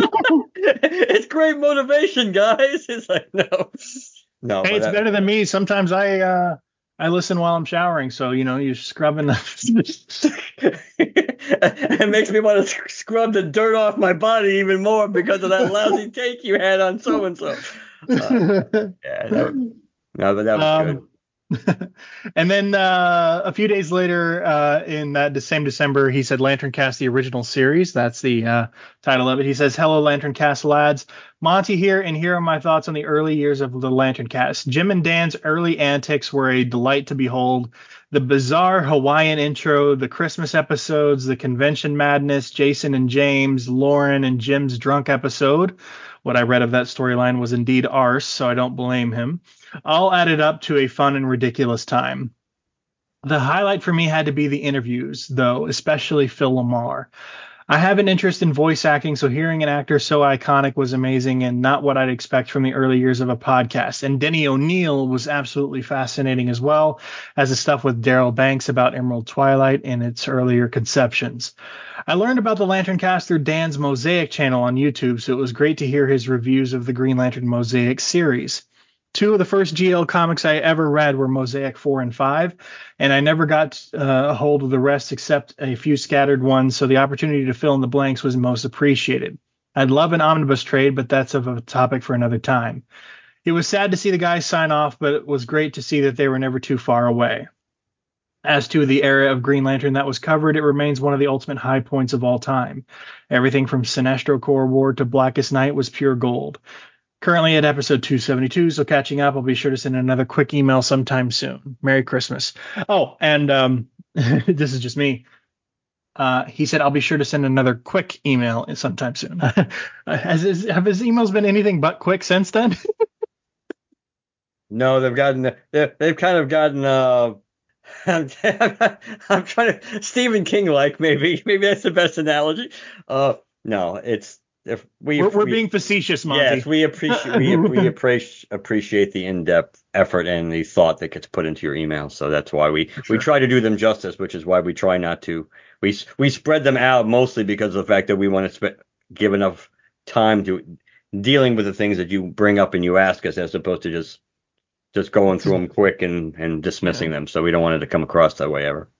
It's great motivation, guys. It's like no. No, Hey, but it's that, better than me. Sometimes I uh I listen while I'm showering, so you know you're scrubbing the. it makes me want to scrub the dirt off my body even more because of that lousy take you had on so and so. Yeah, that was, no, but that was good. Um, and then uh, a few days later, uh, in that same December, he said Lantern Cast, the original series. That's the uh, title of it. He says, "Hello, Lantern Cast lads. Monty here, and here are my thoughts on the early years of the Lantern Cast. Jim and Dan's early antics were a delight to behold. The bizarre Hawaiian intro, the Christmas episodes, the convention madness, Jason and James, Lauren and Jim's drunk episode. What I read of that storyline was indeed arse, so I don't blame him. All added up to a fun and ridiculous time. The highlight for me had to be the interviews, though, especially Phil Lamar. I have an interest in voice acting, so hearing an actor so iconic was amazing and not what I'd expect from the early years of a podcast. And Denny O'Neil was absolutely fascinating as well, as the stuff with Daryl Banks about Emerald Twilight and its earlier conceptions. I learned about the Lantern Cast through Dan's Mosaic channel on YouTube, so it was great to hear his reviews of the Green Lantern Mosaic series. Two of the first G L comics I ever read were Mosaic four and five, and I never got uh, a hold of the rest except a few scattered ones, so the opportunity to fill in the blanks was most appreciated. I'd love an omnibus trade, but that's of a topic for another time. It was sad to see the guys sign off, but it was great to see that they were never too far away. As to the era of Green Lantern that was covered, it remains one of the ultimate high points of all time. Everything from Sinestro Corps War to Blackest Night was pure gold. Currently at episode two seventy-two, so catching up. I'll be sure to send another quick email sometime soon. Merry Christmas. Oh, and um, this is just me. Uh, he said, I'll be sure to send another quick email sometime soon. Has his, have his emails been anything but quick since then? No, they've gotten they've kind of gotten uh I'm, I'm trying to Stephen King like maybe maybe that's the best analogy. Uh no, it's if we We're, we're we, being facetious, Monty. Yes, we appreciate we, we appreciate appreciate the in-depth effort and the thought that gets put into your emails. So that's why we Sure. we try to do them justice, which is why we try not to we we spread them out mostly because of the fact that we want to sp- give enough time to dealing with the things that you bring up and you ask us, as opposed to just just going through them quick and and dismissing Yeah. them. So we don't want it to come across that way ever.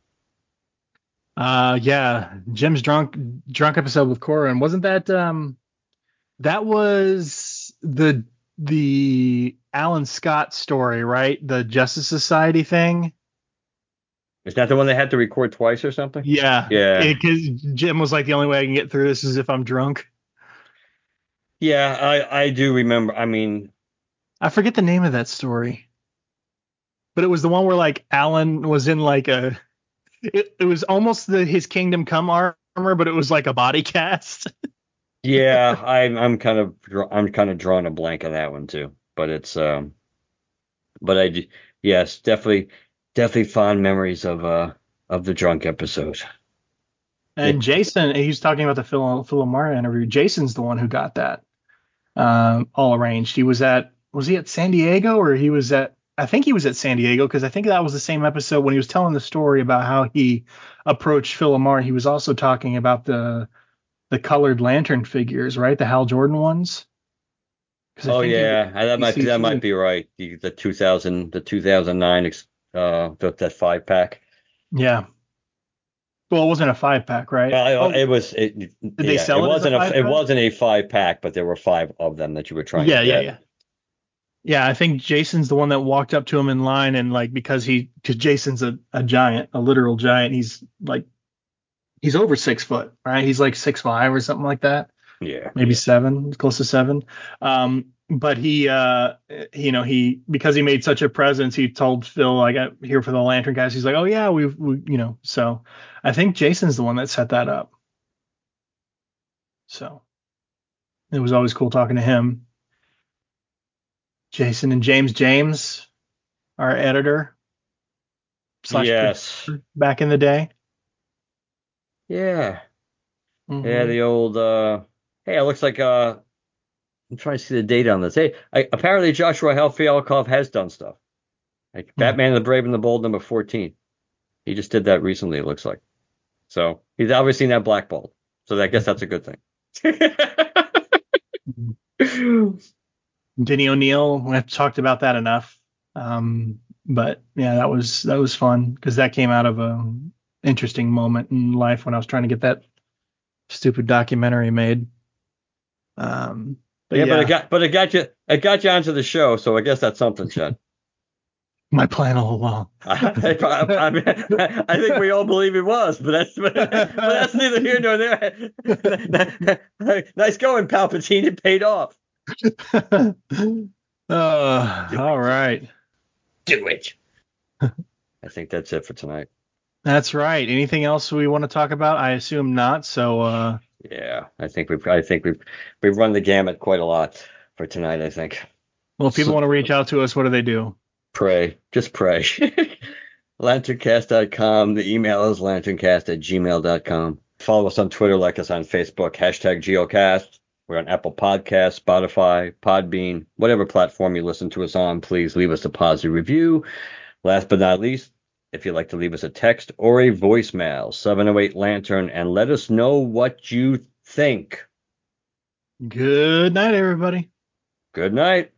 Uh, yeah, Jim's drunk drunk episode with Cora, and wasn't that um that was the the Alan Scott story, right? The Justice Society thing. Is that the one they had to record twice or something? Yeah, Yeah. because Jim was like, the only way I can get through this is if I'm drunk. Yeah, I I do remember. I mean, I forget the name of that story, but it was the one where like Alan was in like a it, it was almost the his Kingdom Come armor, but it was like a body cast. yeah, I'm I'm kind of draw- I'm kind of drawing a blank on that one too. But it's um, but I d- yes, definitely definitely fond memories of uh of the drunk episode. And Jason, he was talking about the Phil Phil Lamar interview. Jason's the one who got that um, all arranged. He was at was he at San Diego or he was at I think he was at San Diego because I think that was the same episode when he was telling the story about how he approached Phil Lamar. He was also talking about the the colored lantern figures, right? The Hal Jordan ones. 'Cause I Oh think he yeah, that might be that might C C. be right. The the two thousand the two thousand nine ex- uh that, that five pack. Yeah. Well, it wasn't a five pack, right? Well, Oh, it, it was it, did they yeah, it sell it as a wasn't five a it pack? wasn't a five pack, but there were five of them that you were trying to Yeah, yeah, get. yeah. Yeah, I think Jason's the one that walked up to him in line and like because he because Jason's a, a giant, a literal giant. He's like he's over six foot, right? He's like six five or something like that. Yeah. Maybe seven, close to seven. Um, but he uh you know, he because he made such a presence, he told Phil, like, I'm here for the Lantern guys. He's like, oh yeah, we've we, you know, so I think Jason's the one that set that up. So it was always cool talking to him. Jason and James James, our editor slash Yes. producer back in the day. Yeah. Yeah, Mm-hmm. the old uh hey, it looks like uh I'm trying to see the date on this. Hey, I, apparently Joshua Fialkov has done stuff. Like Batman the Brave and the Bold number fourteen. He just did that recently, it looks like. So he's obviously not blackballed. So I guess that's a good thing. Denny O'Neil, we've talked about that enough. Um, but yeah, that was that was fun because that came out of a interesting moment in life when I was trying to get that stupid documentary made. Um, but yeah, yeah, but it got but it got you it got you onto the show, so I guess that's something, Sean. my plan all along. I, I, I, mean, I think we all believe it was, but that's but, but that's neither here nor there. Nice going, Palpatine. It paid off. uh, all right. Do it. I think that's it for tonight. That's right. Anything else we want to talk about? I assume not. So uh, yeah, I think we've I think we've we've run the gamut quite a lot for tonight. I think. Well, if people so, want to reach out to us, what do they do? Pray, just pray. lanterncast dot com. The email is lanterncast at gmail dot com. Follow us on Twitter, like us on Facebook, hashtag Geocast. We're on Apple Podcasts, Spotify, Podbean, whatever platform you listen to us on. Please leave us a positive review. Last but not least, if you'd like to leave us a text or a voicemail, seven oh eight Lantern, and let us know what you think. Good night, everybody. Good night.